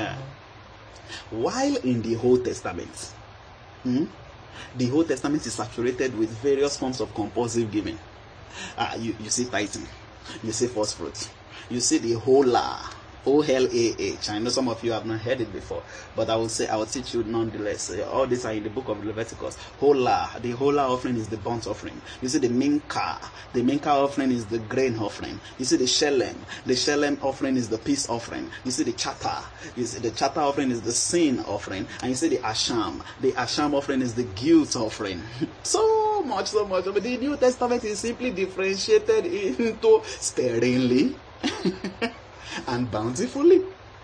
While in the Old Testament, the Old Testament is saturated with various forms of compulsive giving. You see tithing, you see first fruits, you see the holah, OLAH. I know some of you have not heard it before, but I will teach you nonetheless. All these are in the book of Leviticus. Holah, the holah offering is the burnt offering. You see the minka offering is the grain offering. You see the shelem offering is the peace offering. You see the chata offering is the sin offering, and you see the asham offering is the guilt offering. so much. But the New Testament is simply differentiated into sparingly and bountifully.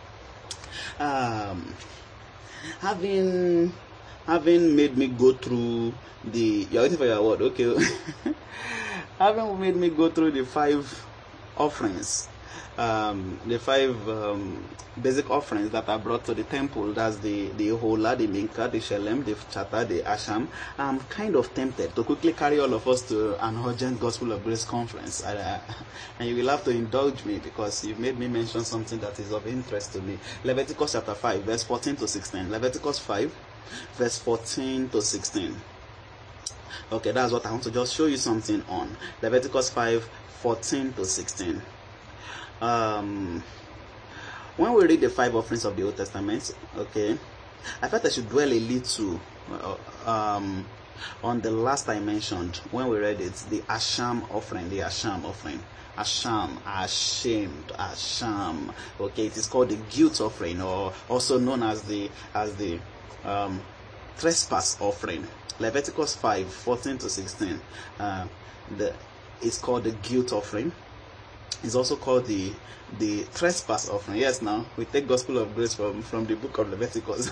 Having made me go through you're waiting for your word, okay? Having made me go through the 5 offerings, the 5 basic offerings that are brought to the temple. That's the holah, the minka, the shelem, the chata, the asham. I'm kind of tempted to quickly carry all of us to an urgent Gospel of Grace conference, and you will have to indulge me, because you've made me mention something that is of interest to me. Leviticus chapter 5 verse 14 to 16. Leviticus 5 verse 14 to 16. Okay, that's what I want to just show you something on. Leviticus 5 14 to 16. When we read the 5 offerings of the Old Testament, okay, I thought I should dwell a little on the last I mentioned when we read it, the asham offering. Asham. Okay, it is called the guilt offering, or also known as the trespass offering. Leviticus 5 14 to 16. It's called the guilt offering. It's also called the trespass offering. Yes, now we take Gospel of Grace from the book of Leviticus.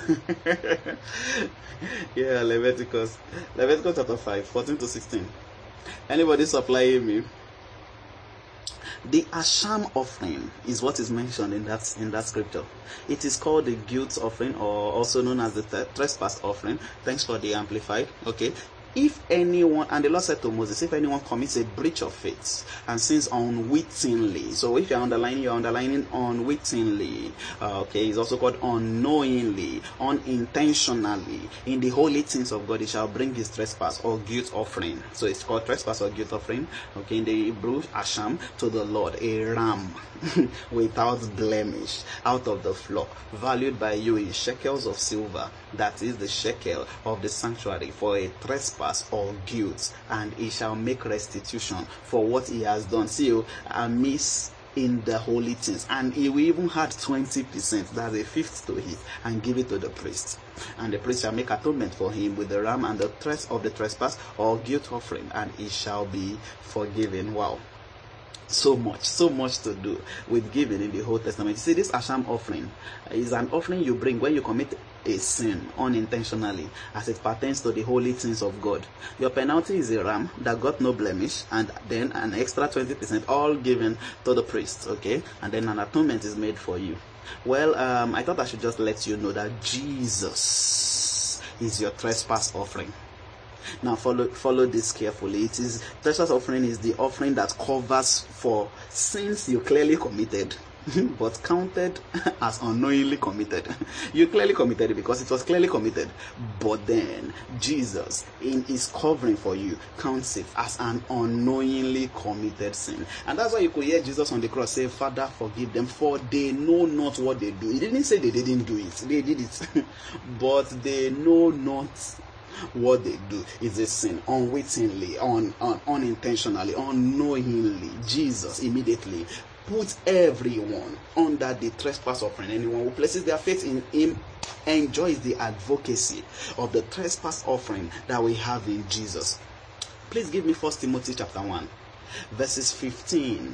Yeah, Leviticus chapter 5 14 to 16. Anybody supplying me? The asham offering is what is mentioned in that scripture. It is called the guilt offering, or also known as the trespass offering. Thanks for the amplified. Okay. If anyone, and the Lord said to Moses, if anyone commits a breach of faith and sins unwittingly, so if you're underlining unwittingly, okay, it's also called unknowingly, unintentionally, in the holy things of God, he shall bring his trespass or guilt offering. So it's called trespass or guilt offering, okay, in the Hebrew, asham, to the Lord, a ram without blemish, out of the flock, valued by you in shekels of silver, that is the shekel of the sanctuary, for a trespass or guilt, and he shall make restitution for what he has done. See, amiss in the holy things, and he will even add 20%, that's a fifth to it, and give it to the priest, and the priest shall make atonement for him with the ram and the trespass or guilt offering, and he shall be forgiven. Wow. So much to do with giving in the Old Testament. You see, this asham offering is an offering you bring when you commit a sin unintentionally as it pertains to the holy things of God, your penalty is a ram that got no blemish, and then an extra 20% all given to the priest, okay? And then an atonement is made for you. Well, I thought I should just let you know that Jesus is your trespass offering. Now follow this carefully. Trespass offering is the offering that covers for sins you clearly committed, but counted as unknowingly committed. You clearly committed it because it was clearly committed, but then Jesus, in his covering for you, counts it as an unknowingly committed sin. And that's why you could hear Jesus on the cross say, Father, forgive them, for they know not what they do. He didn't say they didn't do it. They did it. But they know not what they do. Is a sin, unwittingly, unintentionally, unknowingly. Jesus immediately put everyone under the trespass offering. Anyone who places their faith in him enjoys the advocacy of the trespass offering that we have in Jesus. Please give me 1 Timothy chapter 1, verses 15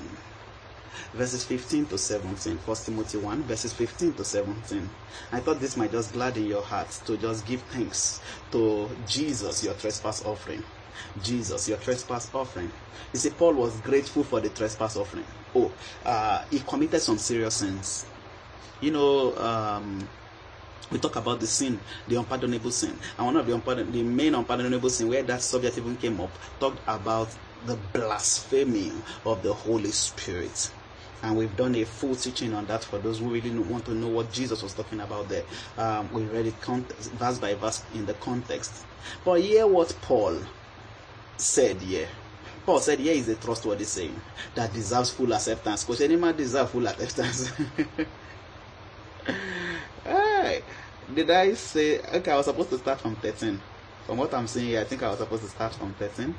to 17. 1 Timothy 1, verses 15 to 17. I thought this might just gladden your heart to just give thanks to Jesus, your trespass offering. Jesus, your trespass offering. You see, Paul was grateful for the trespass offering. He committed some serious sins. You know, we talk about the sin, the unpardonable sin. And one of the main unpardonable sin where that subject even came up, talked about the blasphemy of the Holy Spirit. And we've done a full teaching on that for those who really want to know what Jesus was talking about there. We read it verse by verse in the context. But hear what Paul said here. Paul said here is a trustworthy saying that deserves full acceptance. Because any man deserves full acceptance. Hey, did I say, okay, I was supposed to start from 13. From what I'm saying here, I think I was supposed to start from 13.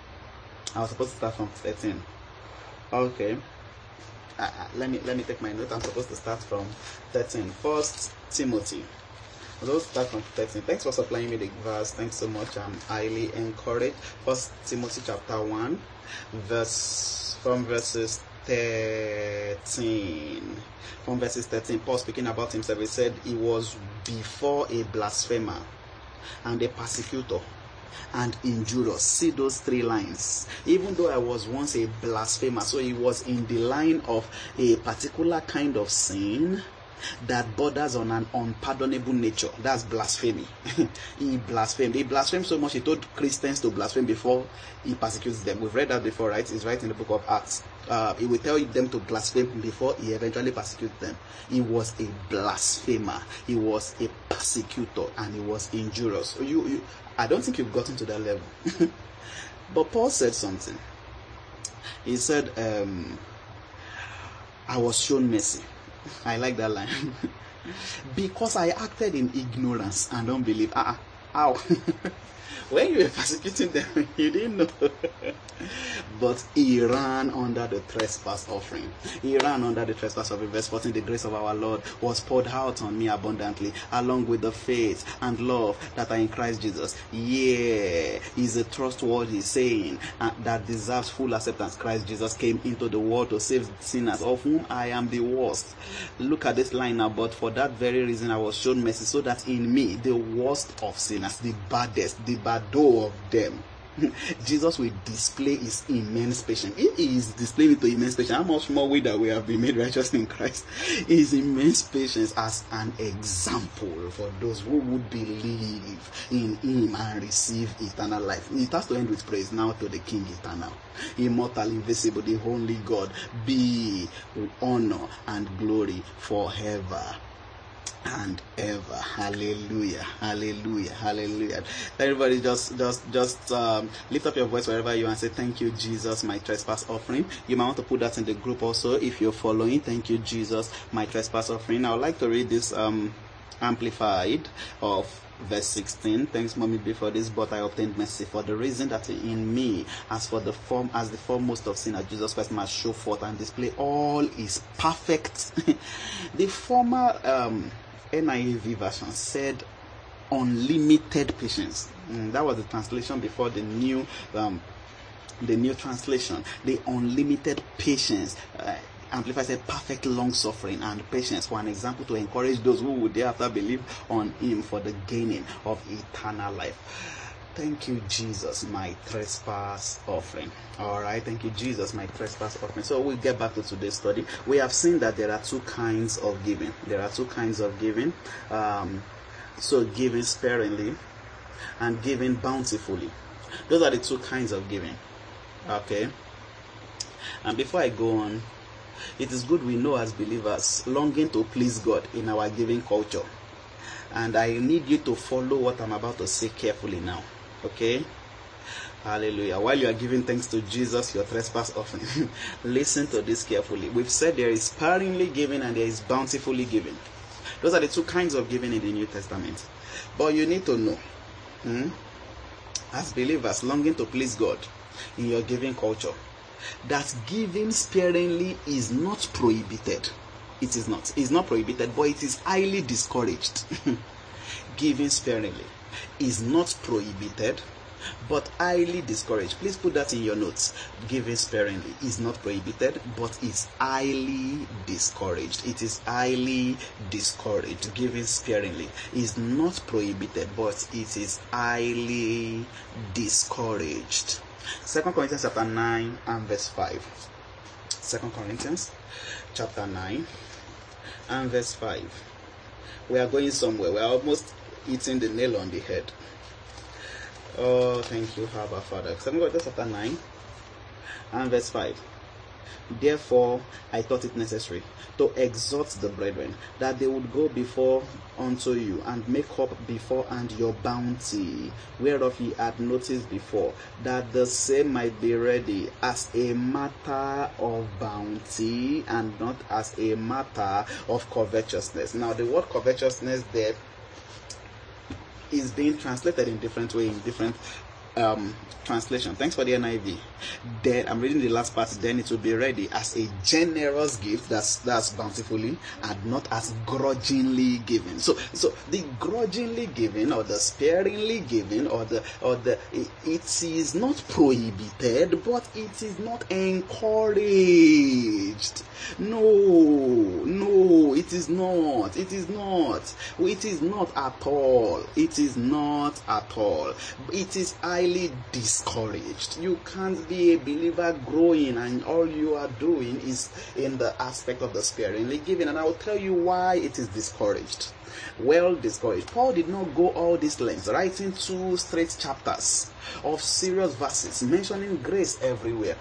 Okay. Let me take my note. I'm supposed to start from 13. 1 Timothy. I'm supposed to start from 13. Thanks for supplying me the verse. Thanks so much. I'm highly encouraged. 1 Timothy chapter 1, from verses 13. From verses 13, Paul speaking about himself, he said he was before a blasphemer and a persecutor and injurious. See those 3 lines. Even though I was once a blasphemer, so he was in the line of a particular kind of sin that borders on an unpardonable nature. That's blasphemy. He blasphemed. He blasphemed so much he told Christians to blaspheme before he persecutes them. We've read that before, right? It's right in the book of Acts. He will tell them to blaspheme before he eventually persecutes them. He was a blasphemer. He was a persecutor, and he was injurious. I don't think you've gotten to that level. But Paul said something. He said, I was shown mercy. I like that line. Because I acted in ignorance and unbelief. How? When you were persecuting them, you didn't know. But he ran under the trespass offering. He ran under the trespass offering. Verse 14, the grace of our Lord was poured out on me abundantly, along with the faith and love that are in Christ Jesus. Yeah, is a trustworthy saying that deserves full acceptance. Christ Jesus came into the world to save sinners, of whom I am the worst. Look at this line now. But for that very reason I was shown mercy, so that in me, the worst of sinners, the baddest, the bado of them, Jesus will display his immense patience. If he is displaying it to immense patience, how much more we that we have been made righteous in Christ? His immense patience as an example for those who would believe in him and receive eternal life. It has to end with praise now to the King eternal, immortal, invisible, the only God, be honor and glory forever and ever. Hallelujah, hallelujah, hallelujah. Everybody just lift up your voice wherever you are and say, thank you, Jesus, my trespass offering. You might want to put that in the group also if you're following. Thank you, Jesus, my trespass offering. I would like to read this amplified of verse 16. Thanks, Mommy B, for this. But I obtained mercy for the reason that in me, as the foremost of sinners, Jesus Christ must show forth and display all his perfect. The former NIV version said unlimited patience. That was the translation before the new translation. The unlimited patience. Amplified said perfect long suffering and patience for an example to encourage those who would thereafter believe on him for the gaining of eternal life. Thank you, Jesus, my trespass offering. All right, thank you, Jesus, my trespass offering. So we'll get back to today's study. We have seen that there are two kinds of giving. So giving sparingly and giving bountifully. Those are the two kinds of giving. Okay. And before I go on, it is good we know as believers longing to please God in our giving culture. And I need you to follow what I'm about to say carefully now. Okay? Hallelujah. While you are giving thanks to Jesus, your trespass offering, listen to this carefully. We've said there is sparingly giving and there is bountifully giving. Those are the two kinds of giving in the New Testament. But you need to know, as believers longing to please God in your giving culture, that giving sparingly is not prohibited. It is not. It's not prohibited, but it is highly discouraged. Giving sparingly is not prohibited, but highly discouraged. Please put that in your notes. Giving sparingly is not prohibited, but it's highly discouraged. It is highly discouraged. Giving sparingly is not prohibited, but it is highly discouraged. 2 Corinthians chapter 9 and verse 5. 2 Corinthians chapter 9 and verse 5. We are going somewhere. We are almost hitting the nail on the head. Oh, thank you, Abba Father. 2 Corinthians chapter 9 and verse 5. Therefore, I thought it necessary to exhort the brethren that they would go before unto you and make up beforehand your bounty, whereof ye had noticed before, that the same might be ready as a matter of bounty and not as a matter of covetousness. Now, the word covetousness there is being translated in different way in different translation. Thanks for the NIV. Then I'm reading the last part. Then it will be ready as a generous gift, that's bountifully, and not as grudgingly given. So the grudgingly given or the sparingly given or the it is not prohibited, but it is not encouraged. No, it is not. It is not. It is not at all. It is not at all. It is highly discouraged. You can't be a believer growing and all you are doing is in the aspect of the sparingly giving. And I will tell you why it is discouraged. Well discouraged. Paul did not go all these lengths, writing 2 straight chapters of serious verses mentioning grace everywhere,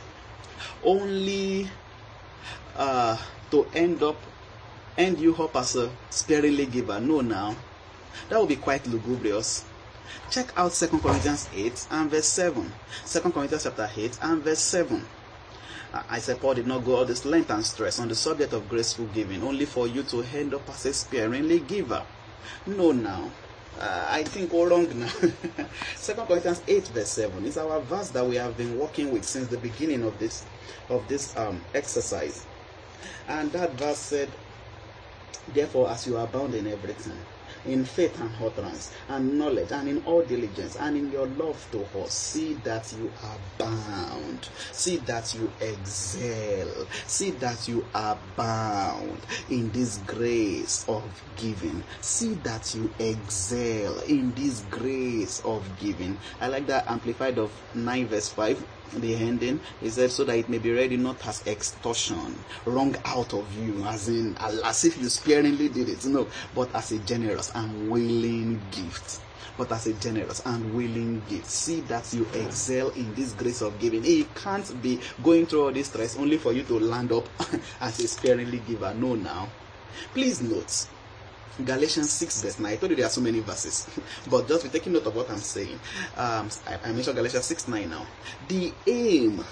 only to end you up as a sparingly giver. No, now that would be quite lugubrious. Check out 2 Corinthians 8 and verse 7. 2 Corinthians chapter 8 and verse 7. I said Paul did not go all this length and stress on the subject of graceful giving, only for you to end up as a sparingly giver. No, now. I think we're wrong now. 2 Corinthians 8 verse 7 is our verse that we have been working with since the beginning of this exercise. And that verse said, therefore, as you abound in everything, in faith and utterance, and knowledge, and in all diligence, and in your love to us, see that you abound, see that you excel, see that you abound in this grace of giving, see that you excel in this grace of giving. I like that amplified of 9 verse 5. The ending, he said, so that it may be ready not as extortion, wrung out of you, as if you sparingly did it, no, but as a generous and willing gift. But as a generous and willing gift. See that you excel in this grace of giving. You can't be going through all this stress only for you to land up as a sparingly giver. No, now. Please note, Galatians 6 verse 9. I told you there are so many verses, but just be taking note of what I'm saying. I mentioned Galatians 6:9 now. The aim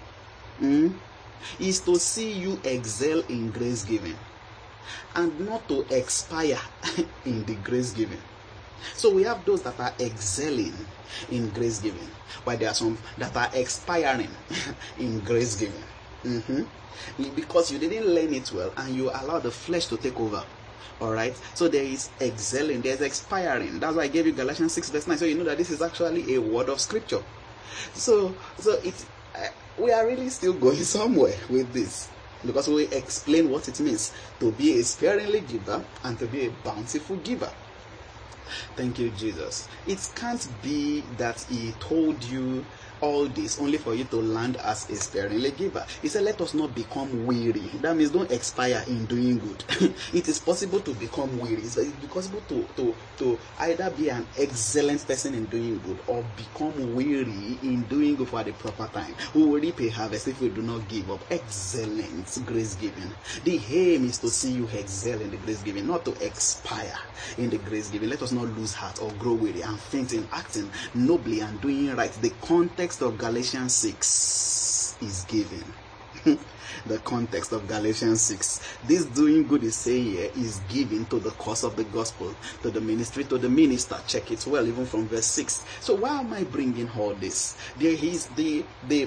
is to see you excel in grace giving and not to expire in the grace giving. So we have those that are excelling in grace giving, while there are some that are expiring in grace giving. Because you didn't learn it well and you allow the flesh to take over. Alright, so there is excelling, there's expiring. That's why I gave you Galatians 6 verse 9. So you know that this is actually a word of scripture. So it's we are really still going somewhere with this. because we explain what it means to be a sparingly giver and to be a bountiful giver. Thank you, Jesus. It can't be that he told you all this only for you to land as a sparingly giver. He said, let us not become weary. That means don't expire in doing good. It is possible to become weary. It's possible to either be an excellent person in doing good or become weary in doing good for the proper time. We will reap a harvest if we do not give up. Excellent grace giving. The aim is to see you excel in the grace giving, not to expire in the grace giving. Let us not lose heart or grow weary and faint in acting nobly and doing right. The context of Galatians 6 is given. The context of Galatians 6. This doing good is saying here is given to the cause of the gospel, to the ministry, to the minister. Check it well, even from verse 6. So why am I bringing all this? There is the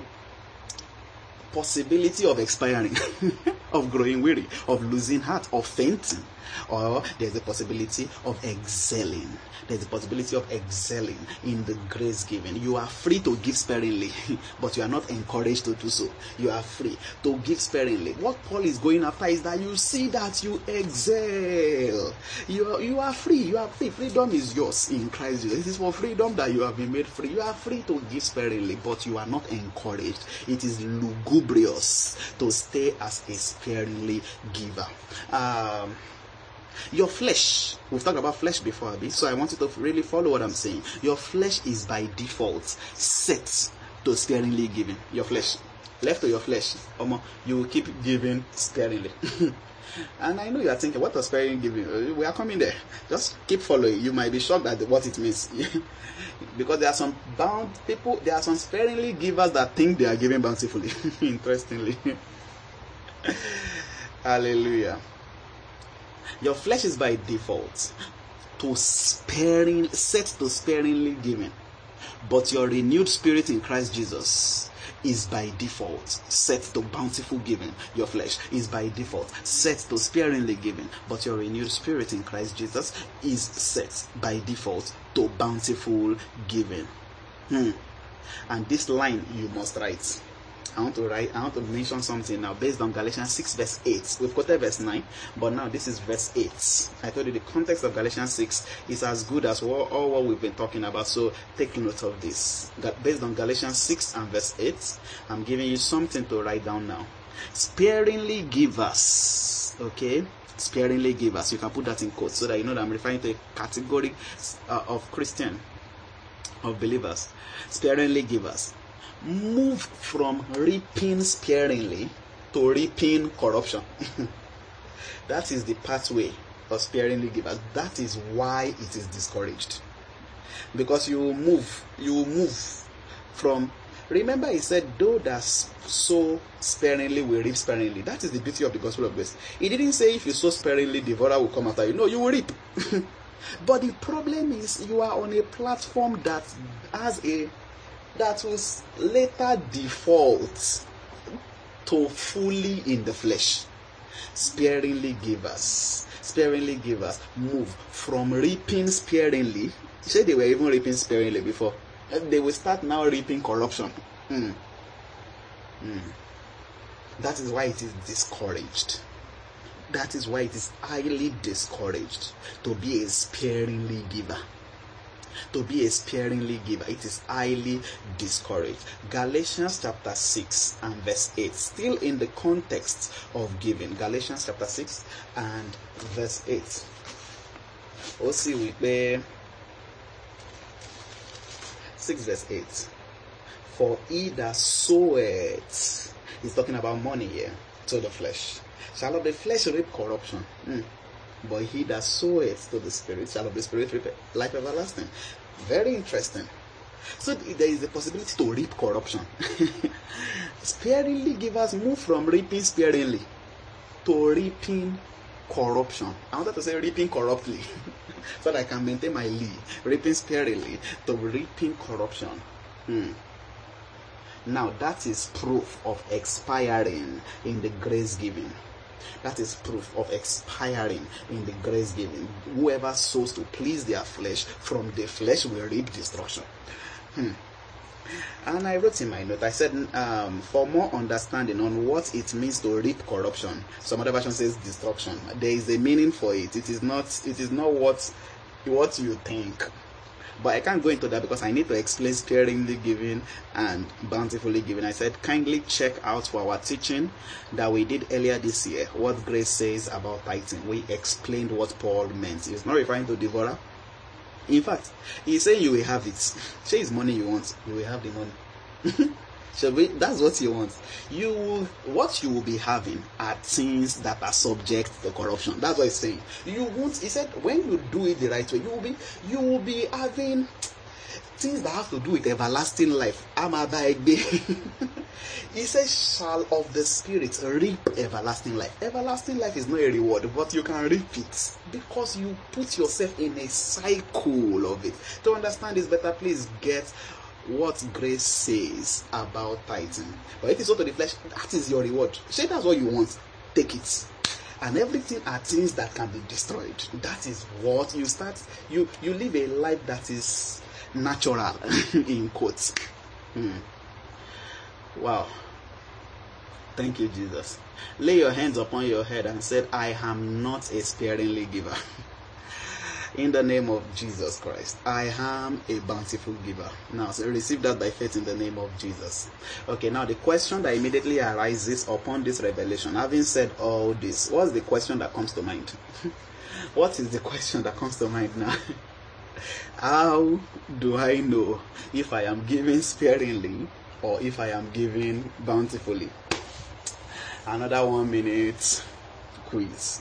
possibility of expiring, of growing weary, of losing heart, of fainting. Or there's a possibility of excelling. There's a possibility of excelling in the grace given. You are free to give sparingly, but you are not encouraged to do so. You are free to give sparingly. What Paul is going after is that you see that you excel. You are free. You are free. Freedom is yours in Christ Jesus. It is for freedom that you have been made free. You are free to give sparingly, but you are not encouraged. It is lugubrious to stay as a sparingly giver. Your flesh, we've talked about flesh before, so I want you to really follow what I'm saying. Your flesh is by default set to sparingly giving. Your flesh, left to your flesh, you will keep giving sparingly. And I know you are thinking, what does sparingly giving? We are coming there. Just keep following. You might be shocked at what it means. Because there are some bound people, there are some sparingly givers that think they are giving bountifully. Interestingly. Hallelujah. Your flesh is by default set to sparingly giving, but your renewed spirit in Christ Jesus is by default set to bountiful giving. Your flesh is by default set to sparingly giving, but your renewed spirit in Christ Jesus is set by default to bountiful giving. And this line you must write. I want to mention something now based on Galatians 6 verse 8. We've quoted verse 9, but now this is verse 8. I told you the context of Galatians 6 is as good as all what we've been talking about, so take note of this. Based on Galatians 6 and verse 8, I'm giving you something to write down now. Sparingly give us, okay? Sparingly give us. You can put that in quotes so that you know that I'm referring to a category of Christian, of believers. Sparingly give us. Move from reaping sparingly to reaping corruption. That is the pathway of sparingly givers. That is why it is discouraged. Because you move from, remember he said, though that sow sparingly will reap sparingly. That is the beauty of the gospel of grace. He didn't say if you sow sparingly, devourer will come after you. No, you will reap. But the problem is you are on a platform that will later default to fully in the flesh. Sparingly givers move from reaping sparingly. Say they were even reaping sparingly before. They will start now reaping corruption. That is why it is discouraged. That is why it is highly discouraged to be a sparingly giver. To be a sparingly giver, it is highly discouraged. Galatians chapter 6 and verse 8, still in the context of giving. Galatians chapter 6 and verse 8. Also, we pay 6 verse 8. For he that soweth, he's talking about money here, to the flesh, shall of the flesh reap corruption. But he that soweth to the Spirit shall of the Spirit reap life everlasting. Very interesting. So there is a possibility to reap corruption. Sparingly givers move from reaping sparingly to reaping corruption. I wanted to say reaping corruptly so that I can maintain my lead. Reaping sparingly to reaping corruption. Now that is proof of expiring in the grace giving. That is proof of expiring in the grace giving. Whoever sows to please their flesh, from the flesh will reap destruction. And I wrote in my note, I said, for more understanding on what it means to reap corruption, some other version says destruction. There is a meaning for it. It is not what you think. But I can't go into that because I need to explain sparingly giving and bountifully giving. I said, kindly check out for our teaching that we did earlier this year, what grace says about tithing. We explained what Paul meant. He's not referring to devourer. In fact, he's saying you will have it. Say it's money you want, you will have the money. That's what you want. What you will be having are things that are subject to corruption. That's what he's saying. He said, when you do it the right way, you will be having things that have to do with everlasting life. He says, shall of the Spirit reap everlasting life. Everlasting life is not a reward, but you can reap it because you put yourself in a cycle of it. To understand this better, please get what grace says about tithing. But if it's not to the flesh, that is your reward. Say that's what you want, take it. And everything are things that can be destroyed. That is what you start. You live a life that is natural, in quotes. Wow. Thank you, Jesus. Lay your hands upon your head and said, I am not a sparingly giver. In the name of Jesus Christ, I am a bountiful giver. Now, so receive that by faith in the name of Jesus. Okay, now the question that immediately arises upon this revelation, having said all this, what's the question that comes to mind? What is the question that comes to mind now? How do I know if I am giving sparingly or if I am giving bountifully? Another 1 minute quiz.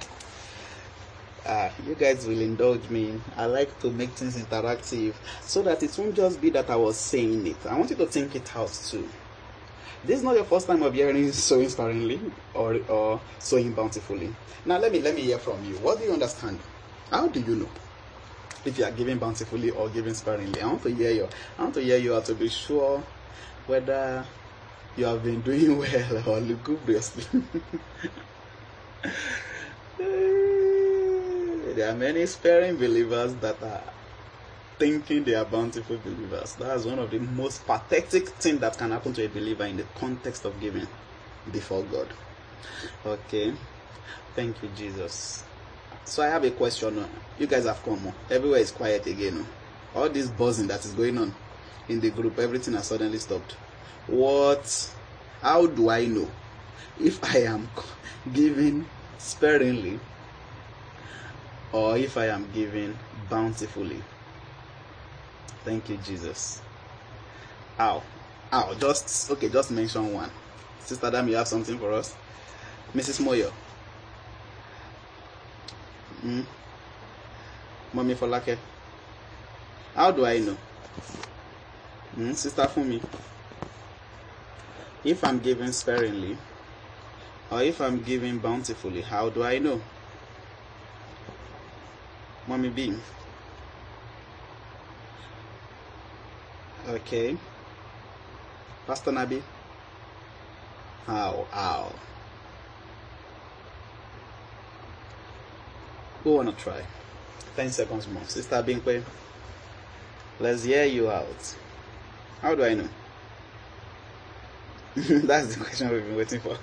You guys will indulge me. I like to make things interactive so that it won't just be that I was saying it. I want you to think it out too. This is not your first time of hearing sowing sparingly or sowing bountifully. Now let me hear from you. What do you understand? How do you know if you are giving bountifully or giving sparingly? I want to hear you to be sure whether you have been doing well or lugubriously. There are many sparing believers that are thinking they are bountiful believers. That's one of the most pathetic things that can happen to a believer in the context of giving before God. Okay. Thank you, Jesus. So I have a question. You guys have come. Everywhere is quiet again. All this buzzing that is going on in the group, everything has suddenly stopped. How do I know if I am giving sparingly or if I am giving bountifully? Thank you, Jesus. Just mention one. Sister Dam, you have something for us? Mrs. Moyo. Mommy Folake. How do I know? Sister Fumi. If I'm giving sparingly or if I'm giving bountifully, how do I know? Mommy B. Okay. Pastor Nabi. How? Who wanna try? 10 seconds more. Sister Binkwe. Let's hear you out. How do I know? That's the question we've been waiting for.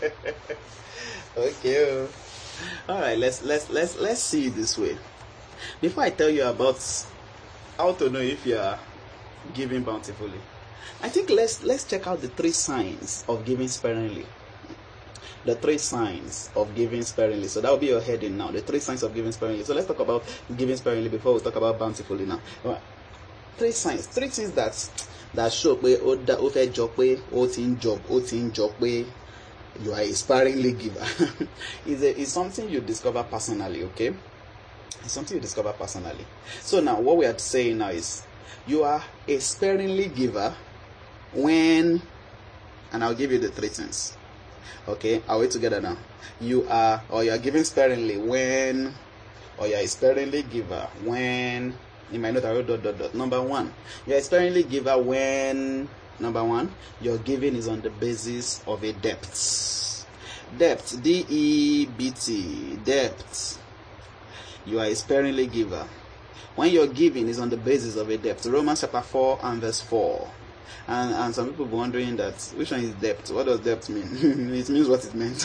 Okay. All right. Let's see it this way. Before I tell you about how to know if you are giving bountifully, I think let's check out the 3 signs of giving sparingly. The 3 signs of giving sparingly. So that will be your heading now. The 3 signs of giving sparingly. So let's talk about giving sparingly before we talk about bountifully now. 3 signs, 3 things that show you are a sparingly giver. It's something you discover personally, okay? It's something you discover personally. So now what we are saying now is you are a sparingly giver when, and I'll give you the 3 things. Okay, are we together now? You are giving sparingly when, or you are a sparingly giver when, in my note I wrote ... Number 1, you are a sparingly giver when, number 1, your giving is on the basis of a debt. Debt, D-E-B-T, debt. You are a sparingly giver when your giving is on the basis of a debt. Romans chapter 4 and verse 4. And some people wondering that which one is debt? What does debt mean? It means what it meant.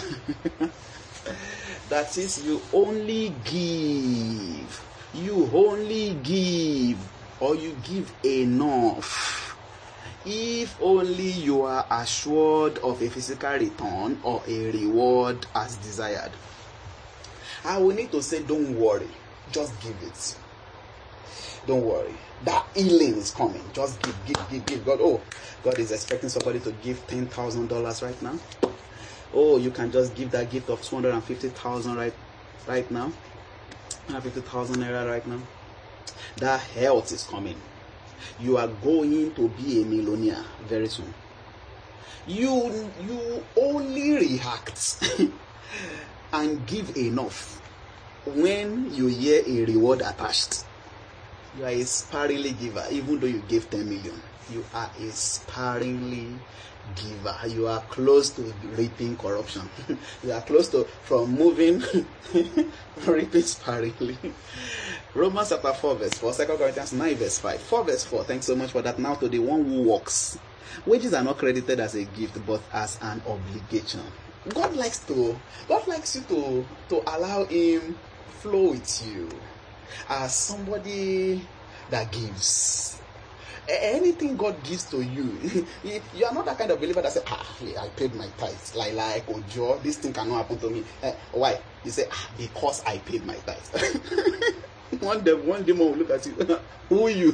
That is, you only give. You only give, or you give enough, if only you are assured of a physical return or a reward as desired. I will need to say, don't worry, just give it. Don't worry. That healing is coming. Just give. God is expecting somebody to give $10,000 right now. Oh, you can just give that gift of 250,000 right now. 150,000 naira right now. That health is coming. You are going to be a millionaire very soon. You only react and give enough when you hear a reward attached. You are a sparingly giver, even though you gave 10 million. You are a sparingly giver. You are close to reaping corruption. You are close to from moving reaping sparingly. Romans chapter 4 verse 4, 2 Corinthians 9 verse 5. 4 verse 4. Thanks so much for that. Now to the one who works. Wages are not credited as a gift, but as an obligation. God likes you to allow him flow with you as somebody that gives. Anything God gives to you, you are not that kind of believer that say, I paid my tithes. Like Ojo, this thing cannot happen to me. Why? You say, because I paid my tithes. One demon will look at you. Who are you?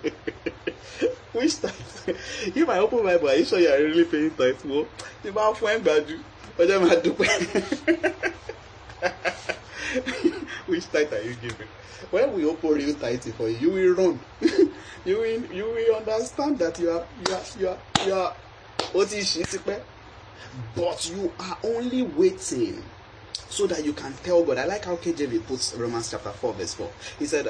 Which tithes? If I open my Bible, are you sure you are really paying tithes? Which tithe are you giving? When we open real tithe for you, you will run. you will understand that you are but you are only waiting so that you can tell God. I like how KJV puts Romans chapter 4 verse 4. He said,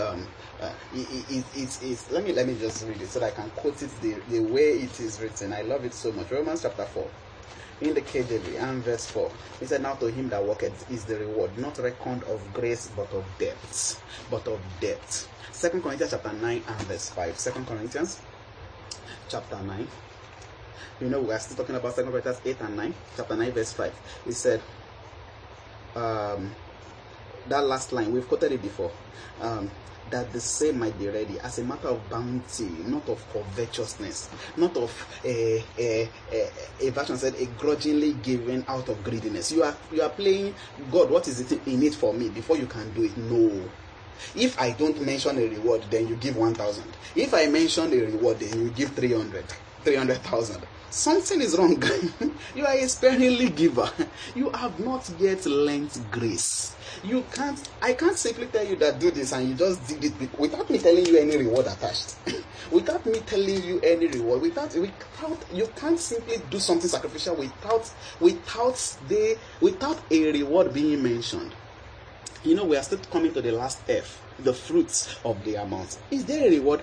it's let me just read it so that I can quote it the way it is written. I love it so much. Romans chapter 4. In the KJV and verse 4, he said, now to him that worketh is the reward, not reckoned of grace, but of debt. 2 Corinthians chapter 9 and verse 5. 2 Corinthians chapter 9. We are still talking about 2 Corinthians 8 and 9. Chapter 9 verse 5. He said, that last line, we've quoted it before. That the same might be ready as a matter of bounty, not of covetousness, not of a version said a grudgingly given out of greediness. You are playing God. What is it in it for me before you can do it? No. If I don't mention a reward, then you give 1,000. If I mention a reward, then you give 300,000. Something is wrong. You are a sparingly giver. You have not yet learnt grace. I can't simply tell you that do this and you just did it without me telling you any reward attached. Without me telling you any reward, without you can't simply do something sacrificial without a reward being mentioned. We are still coming to the last F, the fruits of the amount. Is there a reward?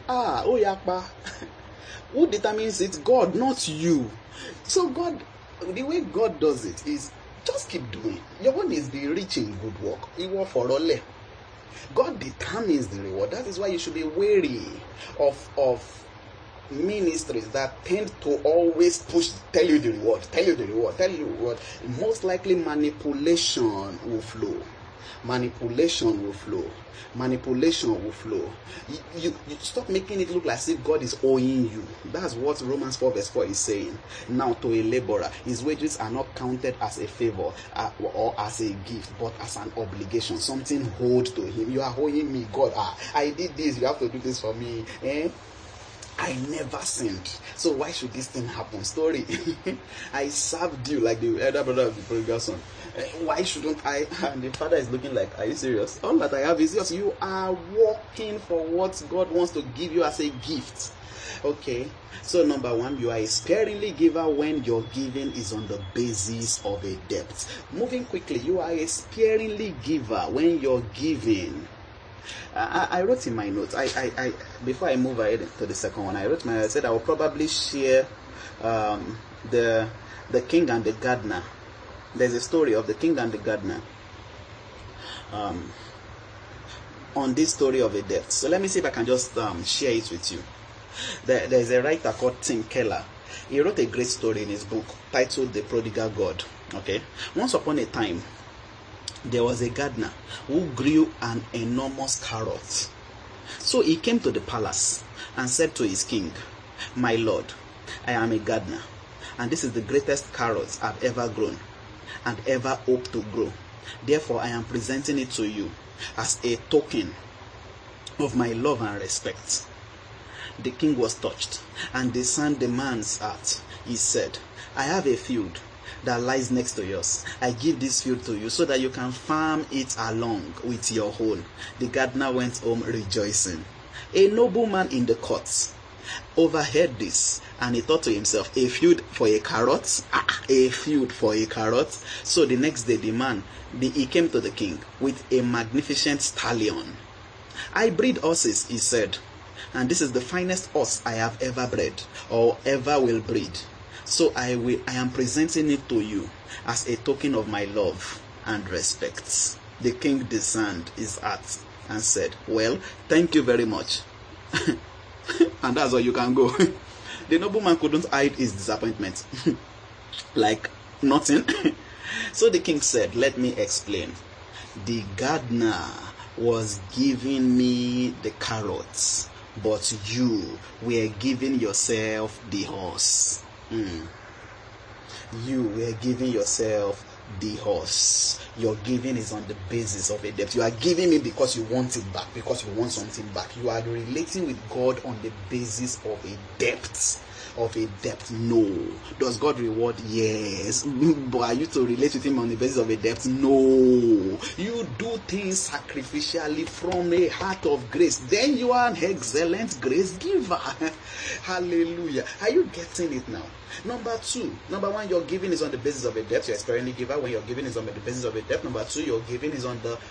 Who determines it? God, not you. So God, the way God does it is just keep doing. Your own is be rich in good work. It work for all. God determines the reward. That is why you should be wary of ministries that tend to always tell you the reward. Most likely manipulation will flow. You stop making it look like as if God is owing you. That's what Romans 4 verse 4 is saying. Now to a laborer, his wages are not counted as a favor or as a gift, but as an obligation, something owed to him. You are owing me, God. I did this, you have to do this for me. I never sinned, so why should this thing happen? Story. I served you like the elder brother of the prodigal son. Why shouldn't I? And the father is looking like, are you serious? All that I have is yours. You are working for what God wants to give you as a gift. Okay, so number one, you are a sparingly giver when your giving is on the basis of a debt. Moving quickly, you are a sparingly giver when your giving. I wrote in my notes. I before I move ahead to the second one, I said I will probably share the king and the gardener. There's a story of the king and the gardener on this story of a debt. So let me see if I can just share it with you. There's a writer called Tim Keller. He wrote a great story in his book titled The Prodigal God. Okay, once upon a time, there was a gardener who grew an enormous carrot. So he came to the palace and said to his king, "My lord, I am a gardener, and this is the greatest carrot I've ever grown and ever hope to grow. Therefore, I am presenting it to you as a token of my love and respect." The king was touched and discerned the man's heart. He said, "I have a field that lies next to yours. I give this field to you so that you can farm it along with your own." The gardener went home rejoicing. A nobleman in the court overheard this, and he thought to himself, "A field for a carrot? A field for a carrot?" So the next day he came to the king with a magnificent stallion. "I breed horses," he said, "and this is the finest horse I have ever bred or ever will breed. So I am presenting it to you as a token of my love and respect." The king discerned his heart and said, "Well, thank you very much." And that's all you can go. The nobleman couldn't hide his disappointment. Like nothing. So the king said, "Let me explain. The gardener was giving me the carrots, but you were giving yourself the horse. You were giving yourself the horse. Your giving is on the basis of a debt. You are giving me because you want it back, because you want something back. You are relating with God on the basis of a debt. No. Does God reward? Yes. But are you to relate with him on the basis of a debt? No. You do things sacrificially from a heart of grace. Then you are an excellent grace giver. Hallelujah. Are you getting it now? Number one, your giving is on the basis of a debt. You're a sparingly giver when your giving is on the basis of a debt. Number two, your giving is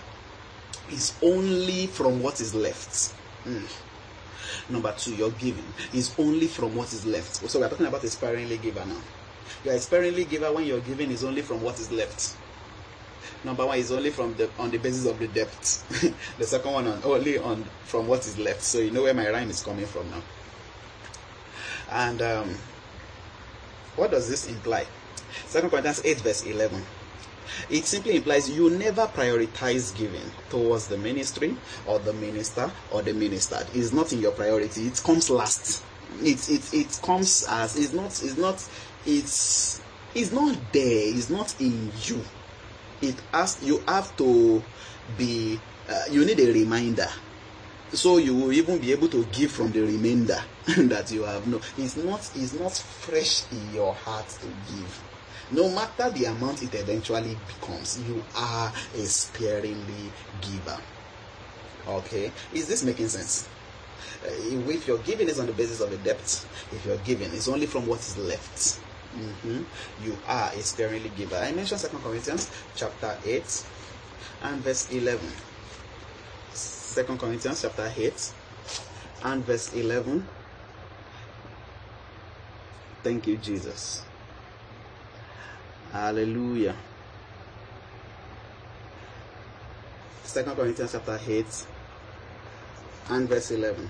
only from what is left. Number two, your giving is only from what is left. So we're talking about a sparingly giver now. You're a sparingly giver when your giving is only from what is left. Number one is only on the basis of the debt. The second one from what is left. So you know where my rhyme is coming from now. And what does this imply? 2 Corinthians 8 verse 11. It simply implies you never prioritize giving towards the ministry or the minister or the ministered. It's not in your priority. It comes last. It comes as it's not there. It's not in you. You have to be. You need a reminder. So you will even be able to give from the remainder that you have. No, it's not fresh in your heart to give. No matter the amount it eventually becomes, you are a sparingly giver. Okay, is this making sense? If your giving is on the basis of a debt, if your giving is only from what is left, you are a sparingly giver. I mentioned 2 Corinthians chapter 8 and verse 11. 2 Corinthians chapter 8 and verse 11. Thank you, Jesus. Hallelujah. 2 Corinthians chapter 8 and verse 11.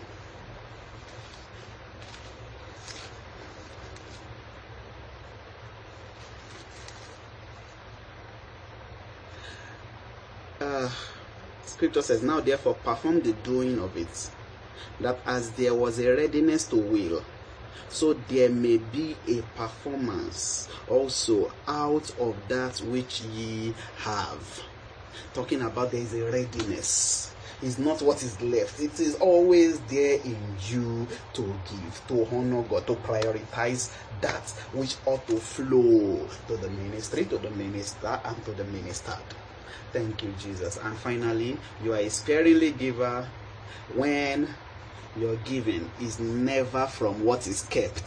Scripture says, "Now therefore perform the doing of it, that as there was a readiness to will, so there may be a performance also out of that which ye have." Talking about there is a readiness. It's not what is left. It is always there in you to give, to honor God, to prioritize that which ought to flow to the ministry, to the minister, and to the ministered. Thank you, Jesus. And finally, you are a sparingly giver when your giving is never from what is kept.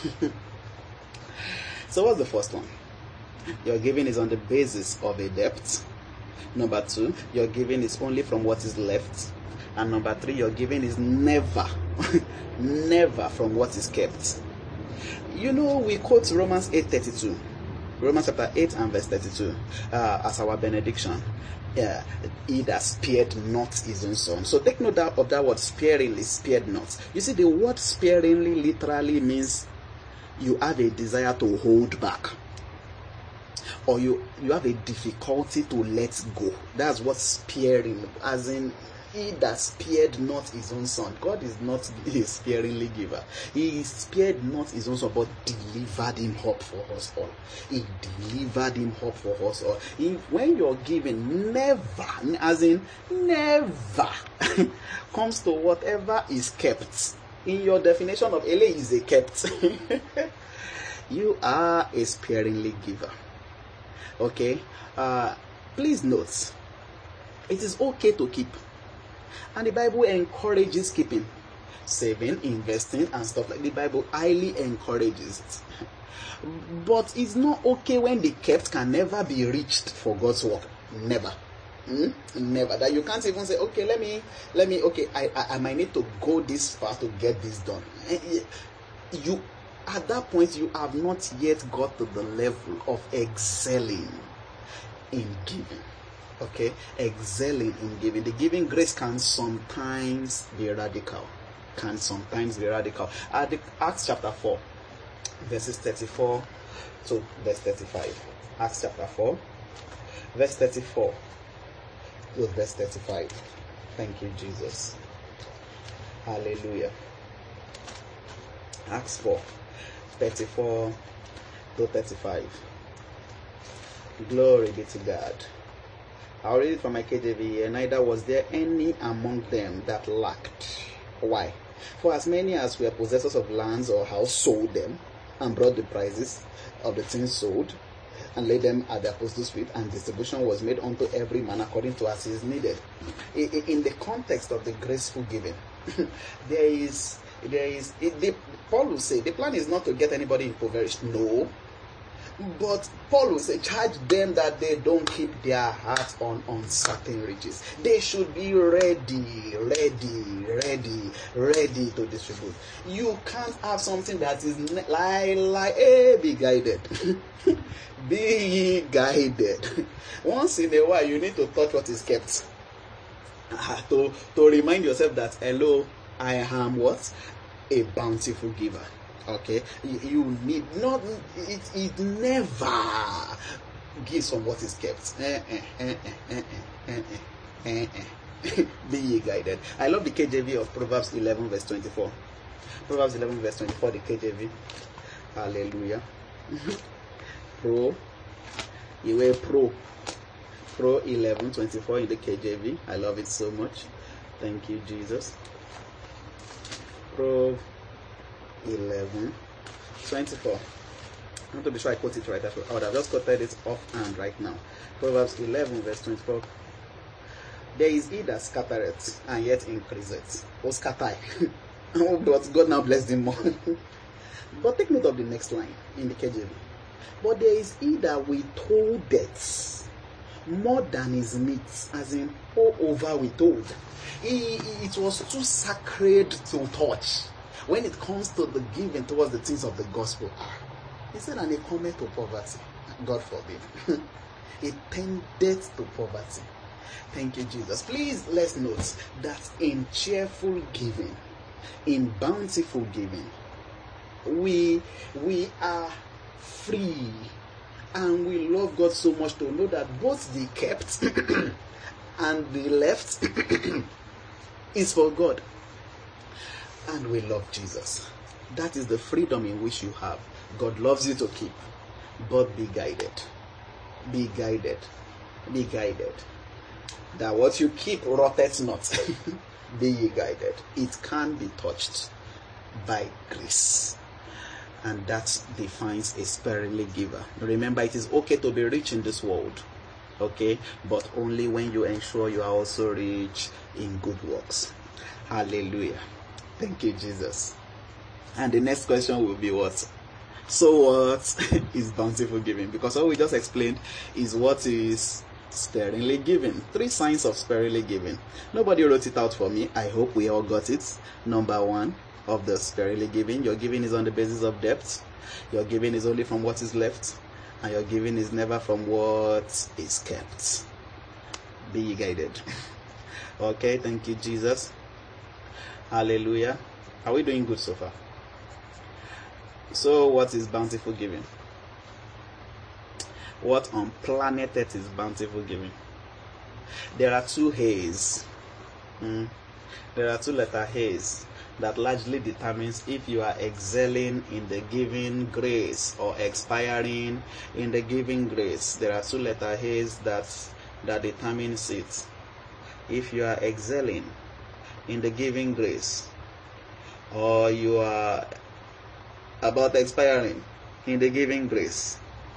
So what's the first one? Your giving is on the basis of a debt. Number two, your giving is only from what is left. And number three, your giving is never, never from what is kept. You know, we quote Romans 8:32. Romans chapter 8 and verse 32, as our benediction. He that spared not his own son. So take note of that word sparingly, spared not. You see, the word sparingly literally means you have a desire to hold back, or you have a difficulty to let go. That's what sparing, as in, he that spared not his own son. God is not a sparingly giver. He spared not his own son, but delivered him up for us all. He delivered him up for us all. When you're giving, never, as in never, comes to whatever is kept. In your definition of ele is a kept. You are a sparingly giver. Okay? Please note, it is okay to keep. And the Bible encourages keeping, saving, investing, and stuff like that. The Bible highly encourages it. But it's not okay when the kept can never be reached for God's work. Never. Never. That you can't even say, okay, let me, okay, I might need to go this far to get this done. You, at that point, you have not yet got to the level of excelling in giving. Okay, excelling in giving. The giving grace can sometimes be radical. Acts chapter 4, verses 34 to verse 35. Acts chapter 4, verse 34 to verse 35. Thank you, Jesus. Hallelujah. Acts 4, 34 to 35. Glory be to God. I'll read it from my KJV. Neither was there any among them that lacked. Why? For as many as were possessors of lands or house sold them, and brought the prices of the things sold, and laid them at the apostles' feet, and distribution was made unto every man according to as is needed. In the context of the graceful giving, Paul will say the plan is not to get anybody impoverished. No. But Paul will say, charge them that they don't keep their hearts on uncertain riches. They should be ready to distribute. You can't have something that is be guided. Be ye guided. Once in a while, you need to touch what is kept. To remind yourself that, hello, I am what? A bountiful giver. Okay, you need not, it never gives from what is kept. Be ye guided. I love the KJV of Proverbs 11 verse 24. Proverbs 11 verse 24, the KJV. Hallelujah. Pro 11 24 in the KJV. I love it so much. Thank you, Jesus. Pro 11 24. I want to be sure I quote it right. I would have just quoted it offhand right now. Proverbs 11 verse 24. There is he that scattereth and yet increaseth. Oh, scatter. But God now bless him more. But take note of the next line in the KJV. But there is he that withholdeth more than his meat, as in over withhold. It was too sacred to touch. When it comes to the giving towards the things of the gospel, he said, and it cometh to poverty. God forbid. It tended to poverty. Thank you, Jesus. Please, let's note that in cheerful giving, in bountiful giving, we are free, and we love God so much to know that both the kept and the left is for God. And we love Jesus. That is the freedom in which you have. God loves you to keep, but be guided. Be guided. Be guided. That what you keep rotteth not. Be ye guided. It can be touched by grace. And that defines a sparingly giver. Remember, it is okay to be rich in this world. Okay? But only when you ensure you are also rich in good works. Hallelujah. Thank you, Jesus. And the next question will be what? So what is bountiful giving? Because all we just explained is what is sparingly giving. 3 signs of sparingly giving. Nobody wrote it out for me. I hope we all got it. Number 1 of the sparingly giving. Your giving is on the basis of debt. Your giving is only from what is left. and your giving is never from what is kept. Be ye guided. Okay, thank you, Jesus. Hallelujah. Are we doing good so far? So, what is bountiful giving? What on planet Earth is bountiful giving? There are two H's. There are two letter H's that largely determines if you are excelling in the giving grace or expiring in the giving grace. There are two letter H's that determines it. If you are excelling in the giving grace, or you are about expiring in the giving grace.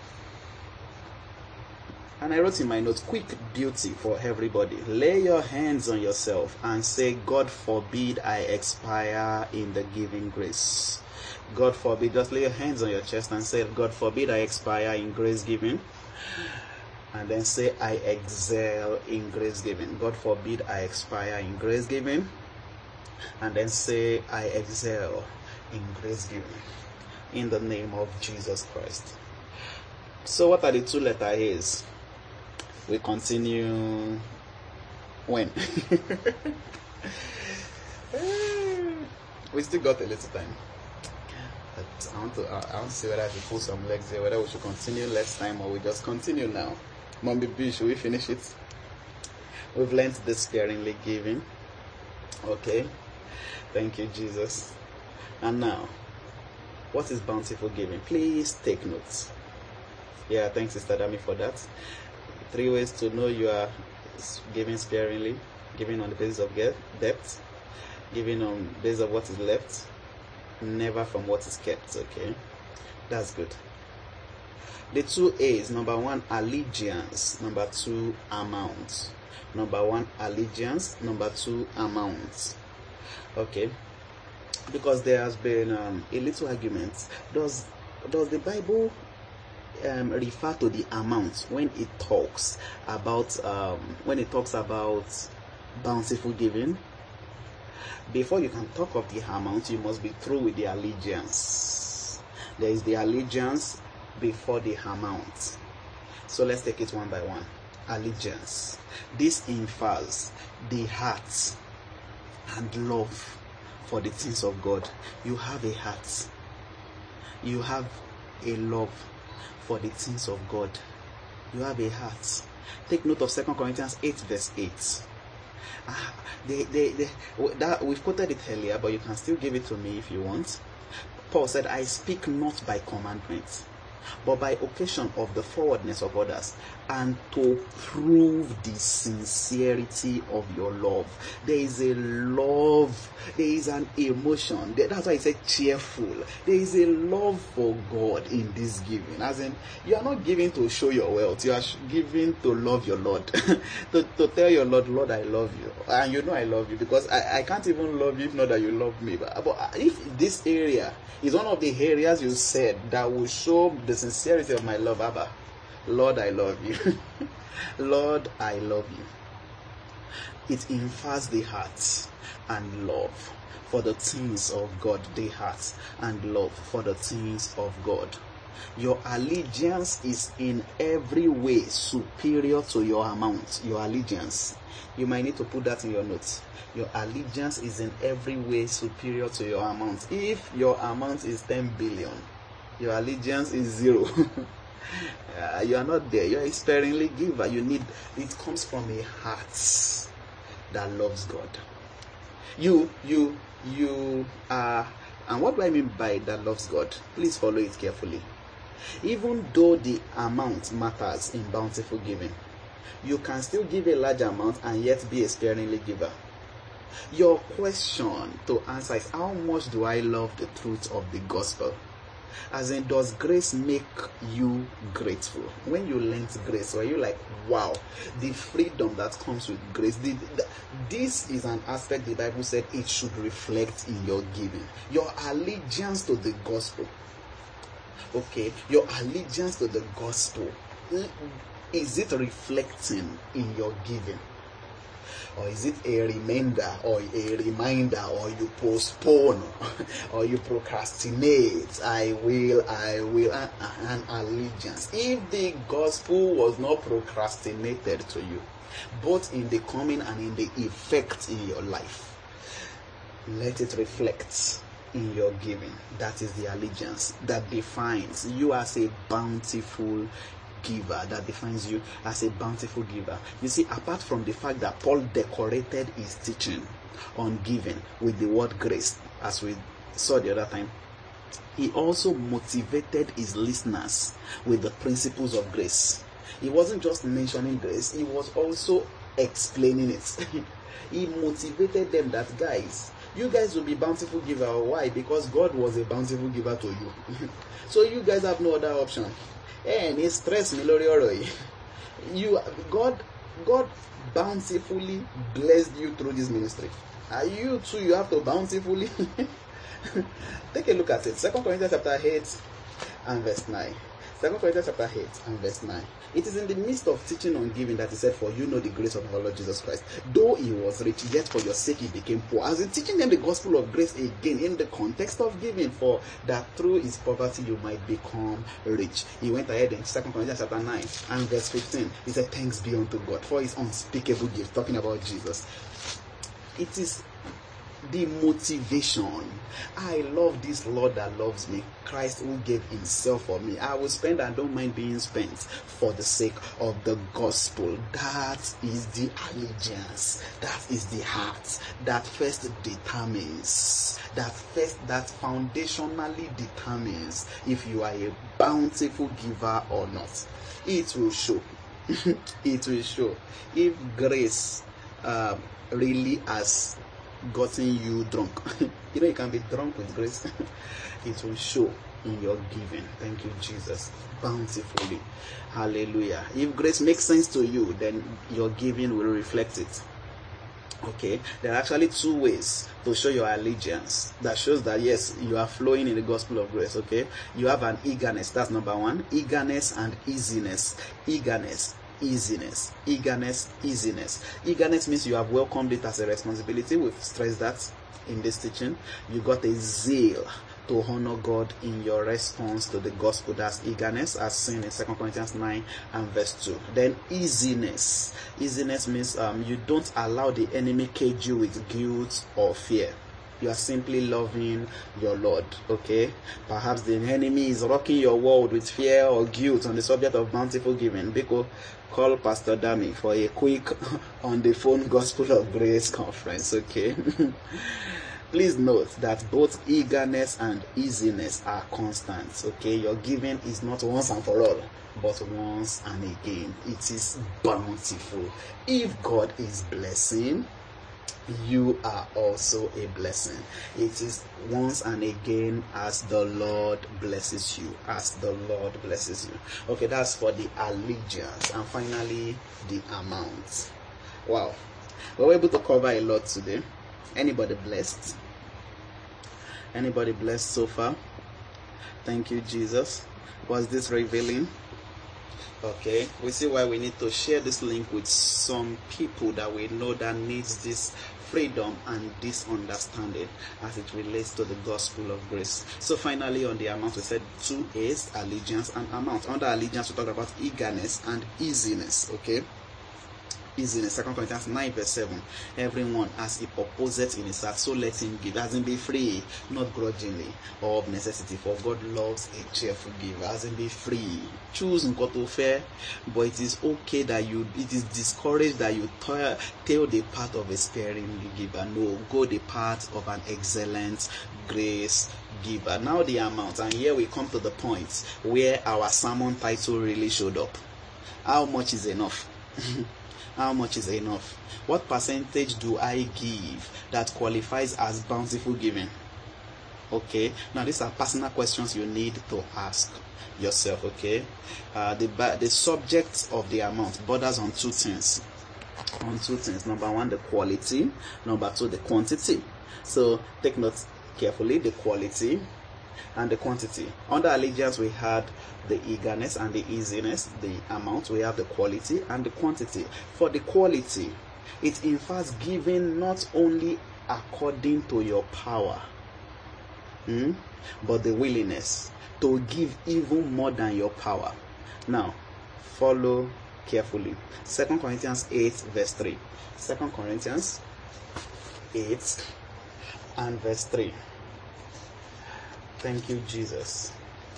And I wrote in my notes, quick beauty for everybody. Lay your hands on yourself and say, God forbid I expire in the giving grace. God forbid. Just lay your hands on your chest and say, God forbid I expire in grace giving. And then say, I excel in grace giving. God forbid I expire in grace giving. And then say, I excel in grace giving. In the name of Jesus Christ. So what are the two letter A's? We continue when? We still got a little time. But I want to see whether I should pull some legs here, whether we should continue less time or we just continue now. Mommy B, should we finish it? We've learned the sparingly giving. Okay. Thank you, Jesus. And now, what is bountiful giving? Please take notes. Yeah, thanks, Sister Dami, for that. 3 ways to know you are giving sparingly: giving on the basis of debt, giving on the basis of what is left, never from what is kept. Okay, that's good. The 2 A's: number 1, allegiance; number 2, amount. Number 1, allegiance; number 2, amount. Okay, because there has been a little argument. Does the Bible refer to the amount when it talks about bountiful giving? Before you can talk of the amount, you must be through with the allegiance. There is the allegiance before the amount. So let's take it one by one. Allegiance. This infers the heart and love for the things of God. You have a heart. You have a love for the things of God. You have a heart. Take note of 2 Corinthians 8 verse 8. We've quoted it earlier, but you can still give it to me if you want. Paul said, I speak not by commandment, but by occasion of the forwardness of others, and to prove the sincerity of your love. There is a love, there is an emotion. That's why he said cheerful. There is a love for God in this giving. As in, you are not giving to show your wealth, you are giving to love your Lord. to tell your Lord, Lord, I love you. And you know I love you, because I can't even love you if not that you love me. But if this area is one of the areas you said that will show the sincerity of my love, Abba, Lord, I love you. Lord, I love you. It infers the heart and love for the things of God. The heart and love for the things of God. Your allegiance is in every way superior to your amount. Your allegiance. You might need to put that in your notes. Your allegiance is in every way superior to your amount. If your amount is 10 billion, your allegiance is 0. You are not there. You are a sparingly giver. It comes from a heart that loves God. You are, and what do I mean by that loves God? Please follow it carefully. Even though the amount matters in bountiful giving, you can still give a large amount and yet be a sparingly giver. Your question to answer is, how much do I love the truth of the gospel? As in, does grace make you grateful? When you learned grace, were you like, wow, the freedom that comes with grace? This is an aspect the Bible said it should reflect in your giving. Your allegiance to the gospel. Okay, your allegiance to the gospel. Is it reflecting in your giving? Or is it a remainder or a reminder, or you postpone or you procrastinate? I will, an allegiance. If the gospel was not procrastinated to you, both in the coming and in the effect in your life, let it reflect in your giving. That is the allegiance that defines you as a bountiful giver, that defines you as a bountiful giver. You see, apart from the fact that Paul decorated his teaching on giving with the word grace, as we saw the other time, he also motivated his listeners with the principles of grace. He wasn't just mentioning grace, he was also explaining it. He motivated them that, guys, you guys will be bountiful giver. Why? Because God was a bountiful giver to you. So you guys have no other option. And it's stress me lori. God bountifully blessed you through this ministry. And you too, you have to bountifully take a look at it. 2 Corinthians chapter 8 and verse 9. 2 Corinthians chapter 8 and verse 9. It is in the midst of teaching on giving that he said, for you know the grace of our Lord Jesus Christ. Though he was rich, yet for your sake he became poor. As in teaching them the gospel of grace again in the context of giving, for that through his poverty you might become rich. He went ahead in 2 Corinthians chapter 9 and verse 15. He said, thanks be unto God for his unspeakable gift. Talking about Jesus. It is the motivation. I love this Lord that loves me, Christ who gave himself for me. I will spend and don't mind being spent for the sake of the gospel. That is the allegiance. That is the heart that first determines, that foundationally determines if you are a bountiful giver or not. It will show. It will show if grace really has gotten you drunk. You know, you can be drunk with grace. It will show in your giving. Thank you, Jesus. Bountifully. Hallelujah. If grace makes sense to you, then your giving will reflect it. Okay, there are actually two ways to show your allegiance that shows that yes, you are flowing in the gospel of grace. Okay, you have an eagerness. That's number one. Eagerness and easiness. Eagerness, eagerness. Eagerness means you have welcomed it as a responsibility. We've stressed that in this teaching. You got a zeal to honor God in your response to the gospel. That's eagerness, as seen in 2 Corinthians 9 and verse 2. Then easiness. Easiness means you don't allow the enemy cage you with guilt or fear. You are simply loving your Lord, okay? Perhaps the enemy is rocking your world with fear or guilt on the subject of bountiful giving. Because call Pastor Dami for a quick on the phone Gospel of Grace conference, okay? Please note that both eagerness and easiness are constant, okay? Your giving is not once and for all, but once and again. It is bountiful. If God is blessing, you are also a blessing. It is once and again as the Lord blesses you. As the Lord blesses you. Okay, that's for the allegiance. And finally, the amount. Wow. We were able to cover a lot today. Anybody blessed? Anybody blessed so far? Thank you, Jesus. Was this revealing? Okay, we see why we need to share this link with some people that we know that needs this freedom and this understanding as it relates to the gospel of grace. So finally, on the amount, we said 2 A's, allegiance and amount. Under allegiance, we talked about eagerness and easiness. Okay, easiness. 2 Corinthians 9 verse 7. Everyone as he purposeth in his heart, so let him give. As in be free, not grudgingly or of necessity, for God loves a cheerful giver. As in be free. Choose nkoto fair, but it is okay that it is discouraged that you tail the path of a sparing giver. No, go the path of an excellent grace giver. Now the amount, and here we come to the point where our sermon title really showed up. How much is enough? How much is enough? What percentage do I give that qualifies as bountiful giving? Okay, now these are personal questions you need to ask yourself. Okay, the subject of the amount borders on two things. Number one, the quality. Number two, the quantity. So take note carefully: the quality and the quantity. Under allegiance, we had the eagerness and the easiness. The amount, we have the quality and the quantity. For the quality, It infers giving not only according to your power, but the willingness to give even more than your power. Now, follow carefully. 2 Corinthians 8 verse 3. 2 Corinthians 8 and verse 3. Thank you, Jesus.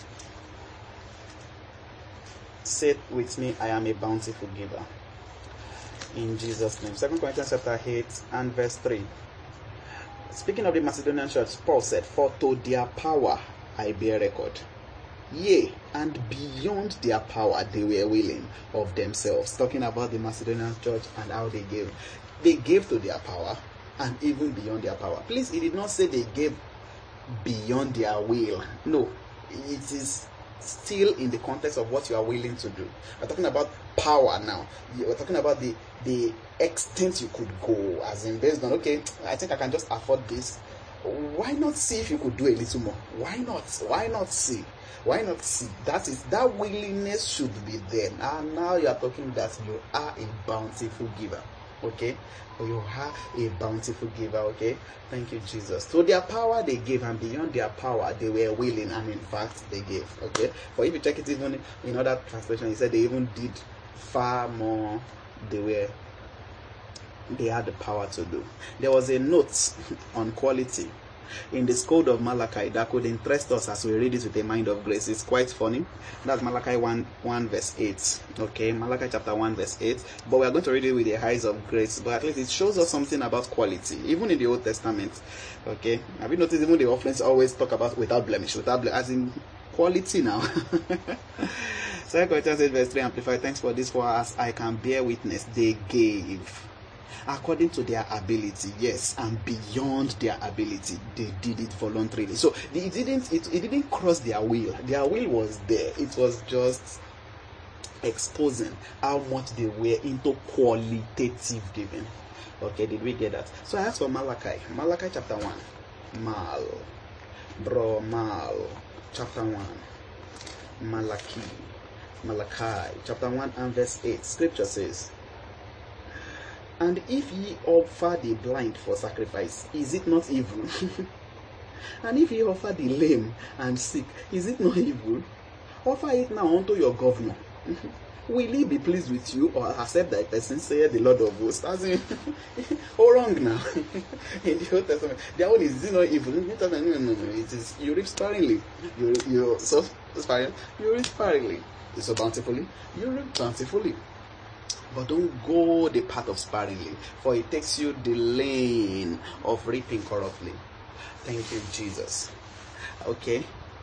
Say it with me, I am a bountiful giver. In Jesus' name. 2 Corinthians chapter 8 and verse 3. Speaking of the Macedonian church, Paul said, "For to their power I bear record. Yea, and beyond their power they were willing of themselves." Talking about the Macedonian church and how they gave. They gave to their power and even beyond their power. Please, he did not say they gave beyond their will. No, it is still in the context of what you are willing to do. We're talking about power now. We're talking about the extent you could go, as in based on, okay, I think I can just afford this. Why not see if you could do a little more? Why not? Why not see? Why not see? That willingness should be there. And now you are talking that you are a bountiful giver. Okay? You are a bountiful giver. Okay? Thank you, Jesus. So their power they gave, and beyond their power they were willing, and in fact they gave. Okay? For if you check it even in other translation, he said they even did far more. They had the power to do. There was a note on quality in the Code of Malachi that could interest us as we read it with a mind of grace. It's quite funny. That's Malachi 1 verse 8. Okay, Malachi chapter 1 verse 8. But we are going to read it with the eyes of grace. But at least it shows us something about quality, even in the Old Testament. Okay, have you noticed even the offerings always talk about without blemish, as in quality now. 2 Corinthians 8 verse 3 Amplified. Thanks for this, for as I can bear witness, they gave according to their ability, yes, and beyond their ability. They did it voluntarily. So it didn't cross their will. Their will was there. It was just exposing how much they were into qualitative giving. Okay, did we get that? So I asked for Malachi chapter 1. Mal chapter 1. Malachi chapter 1 and verse 8. Scripture says, "And if ye offer the blind for sacrifice, is it not evil? And if ye offer the lame and sick, is it not evil? Offer it now unto your governor. Will he be pleased with you, or accept that person, saith the Lord of hosts?" As in, oh, wrong now. In the Old Testament, their own is not evil. No. It is, you reap sparingly. You so sparingly. You reap sparingly. So bountifully, you reap bountifully. But don't go the path of sparingly, for it takes you the lane of reaping corruptly. Thank you, Jesus. Okay.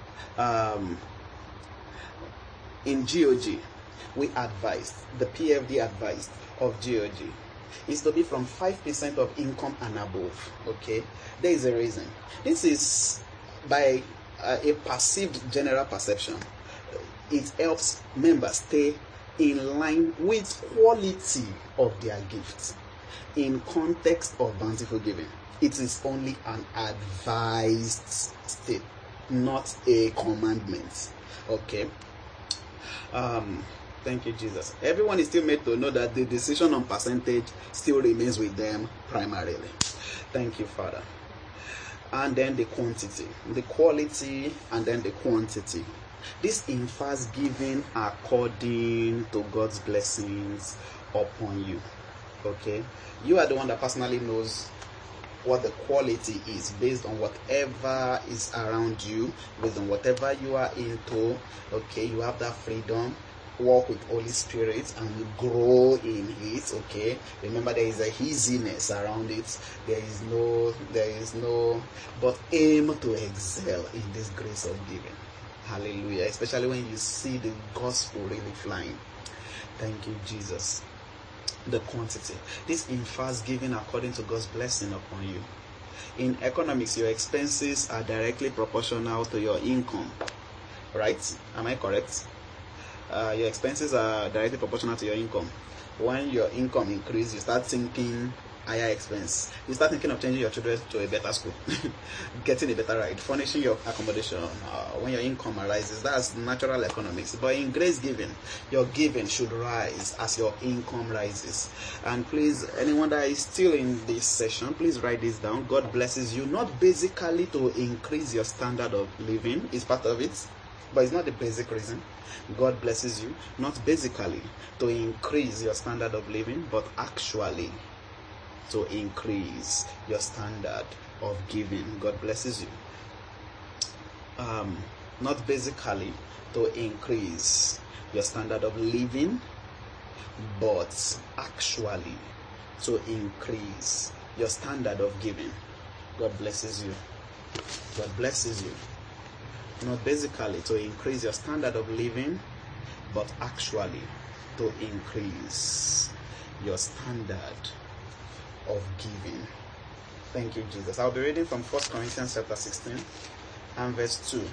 In GOG, we advised, the PFD advised of GOG is to be from 5% of income and above. Okay. There is a reason. This is by a perceived general perception. It helps members stay in line with quality of their gifts in context of bountiful giving. It is only an advised state, not a commandment. Okay. Thank you, Jesus. Everyone is still made to know that the decision on percentage still remains with them primarily. Thank you, Father. And then the quantity, the quality, and then the quantity. This infers giving according to God's blessings upon you. Okay? You are the one that personally knows what the quality is based on whatever is around you, based on whatever you are into. Okay? You have that freedom. Walk with Holy Spirit and grow in it. Okay? Remember, there is a easiness around it. There is no, but aim to excel in this grace of giving. Hallelujah. Especially when you see the gospel really flying. Thank you, Jesus. The quantity. This infers giving according to God's blessing upon you. In economics, your expenses are directly proportional to your income. Right? Am I correct? Your expenses are directly proportional to your income. When your income increases, you start thinking higher expense. You start thinking of changing your children to a better school, getting a better ride, furnishing your accommodation when your income rises. That's natural economics. But in grace giving, your giving should rise as your income rises. And please, anyone that is still in this session, please write this down. God blesses you, not basically to increase your standard of living, is part of it, but it's not the basic reason. God blesses you, not basically to increase your standard of living, but actually to increase your standard of giving. God blesses you. Not basically to increase your standard of living, but actually to increase your standard of giving. God blesses you. God blesses you. Not basically to increase your standard of living, but actually to increase your standard of giving. Thank you, Jesus. I'll be reading from 1 Corinthians chapter 16 and verse 2.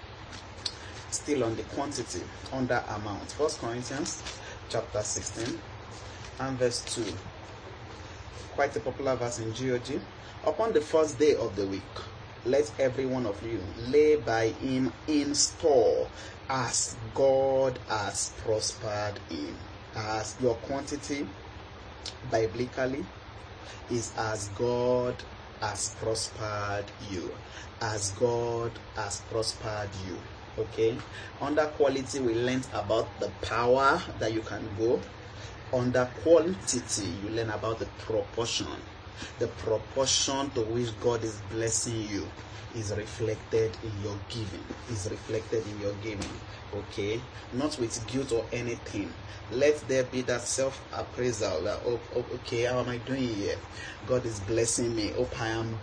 Still on the quantity, under amount. 1 Corinthians chapter 16 and verse 2. Quite a popular verse in GOG. Upon the first day of the week, let every one of you lay by him in store as God has prospered him. As your quantity, biblically, is as God has prospered you. As God has prospered you. Okay? Under quality, we learned about the power that you can go. Under quantity, you learn about the proportion. The proportion to which God is blessing you is reflected in your giving. Is reflected in your giving. Okay? Not with guilt or anything. Let there be that self-appraisal that, okay, how am I doing here? God is blessing me. Hope I am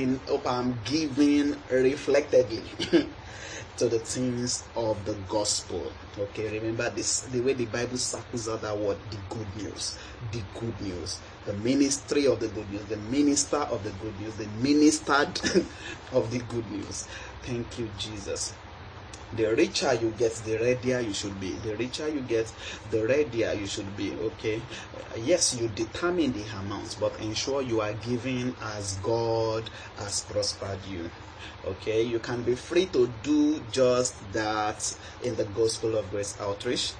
giving reflectedly to the things of the gospel. Okay, remember this, the way the Bible circles out that word, the good news. The good news. The ministry of the good news. The minister of the good news. The ministered of the good news. Thank you, Jesus. The richer you get, the readier you should be. The richer you get, the readier you should be. Okay. Yes, you determine the amounts, but ensure you are giving as God has prospered you. Okay. You can be free to do just that in the Gospel of Grace Outreach.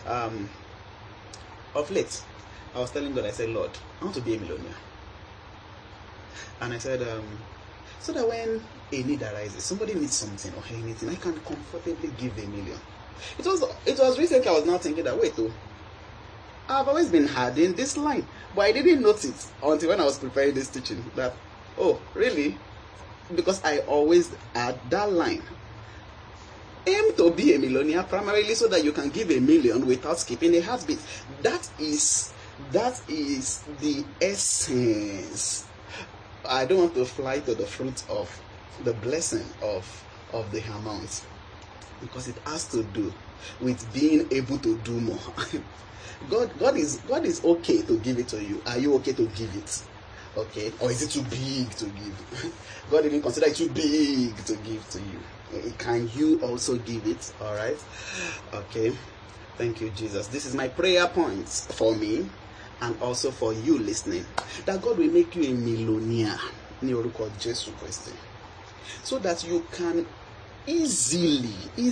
Of late, I was telling God, I said, Lord, I want to be a millionaire. And I said, so that when a need arises, somebody needs something or anything, I can comfortably give $1 million. It was recently I was now thinking that, wait, I've always been adding this line, but I didn't notice until when I was preparing this teaching that, oh, really? Because I always add that line. Aim to be a millionaire primarily so that you can give $1 million without skipping a heartbeat. That is the essence. I don't want to fly to the fruit of the blessing of the amount, because it has to do with being able to do more. God is okay to give it to you. Are you okay to give it? Okay, or is it too big to give? God didn't consider it too big to give to you. Can you also give it? All right. Okay. Thank you, Jesus. This is my prayer points for me and also for you listening, that God will make you a millionaire so that you can easily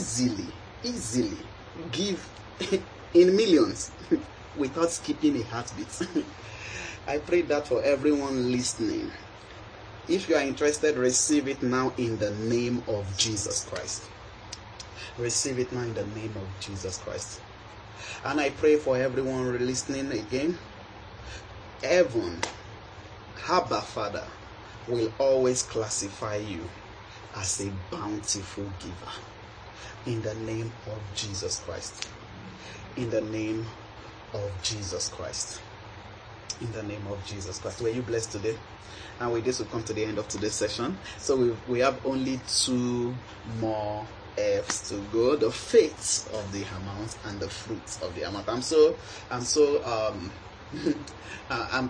give in millions without skipping a heartbeat. I pray that for everyone listening. If you are interested, receive it now in the name of Jesus Christ. Receive it now in the name of Jesus Christ. And I pray for everyone listening again. Heaven, Abba Father, will always classify you as a bountiful giver. In the name of Jesus Christ. In the name of Jesus Christ. In the name of Jesus Christ. Were you blessed today? And with this, we'll come to the end of today's session. So we have only 2 more F's to go: the faith of the amount and the fruits of the amount.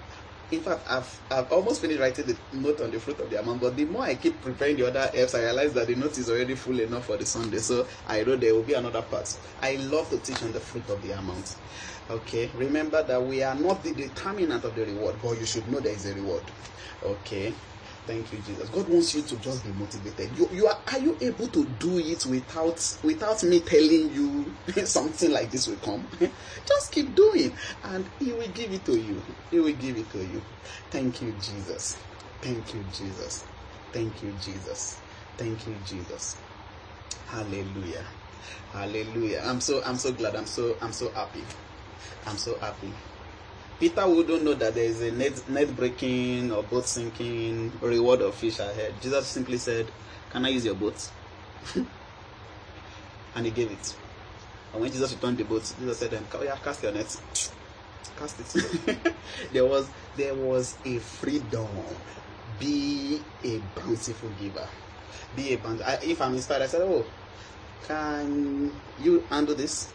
In fact, I've almost finished writing the note on the fruit of the amount, but the more I keep preparing the other F's, I realize that the note is already full enough for the Sunday. So I wrote there will be another part. I love to teach on the fruit of the amount. Okay, remember that we are not the determinant of the reward, but you should know there is a reward. Okay. Thank you, Jesus. God wants you to just be motivated. Are you able to do it without me telling you something like this will come? Just keep doing, and He will give it to you. He will give it to you. Thank you, Jesus. Thank you, Jesus. Thank you, Jesus. Thank you, Jesus. Hallelujah. Hallelujah. I'm so glad. I'm so happy. I'm so happy. Peter wouldn't know that there is a net breaking or boat sinking reward of fish ahead. Jesus simply said, "Can I use your boat?" And he gave it. And when Jesus returned the boat, Jesus said, "Cast your net." Cast it. there was a freedom. Be a bountiful giver. Be a bountiful. If I'm inspired, I said, "Oh, can you handle this?"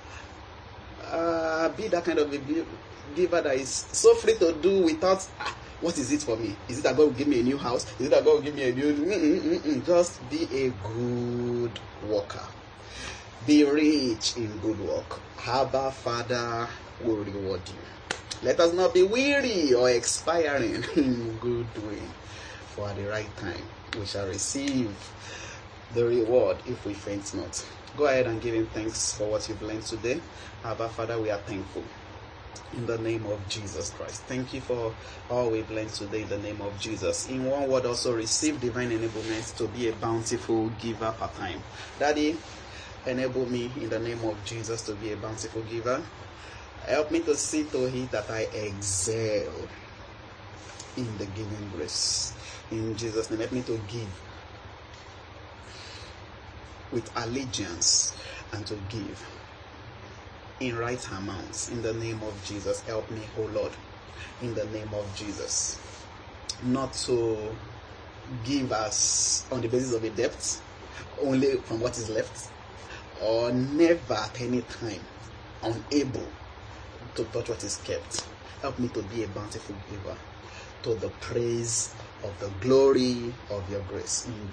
Be that kind of a giver that is so free to do without what is it for me? Is it that God will give me a new house? Is it that God will give me a new just be a good worker. Be rich in good work. Abba Father will reward you. Let us not be weary or expiring in good doing, for at the right time we shall receive the reward if we faint not. Go ahead and give Him thanks for what you've learned today. Abba Father, we are thankful. In the name of Jesus Christ. Thank you for all we've learned today in the name of Jesus. In one word, also receive divine enablement to be a bountiful giver per time. Daddy, enable me in the name of Jesus to be a bountiful giver. Help me to see to it that I excel in the giving grace. In Jesus' name, help me to give with allegiance and to give in right amounts. In the name of Jesus, help me, oh Lord, in the name of Jesus, not to give us on the basis of a debt, only from what is left, or never at any time unable to touch what is kept. Help me to be a bountiful giver to the praise of the glory of your grace.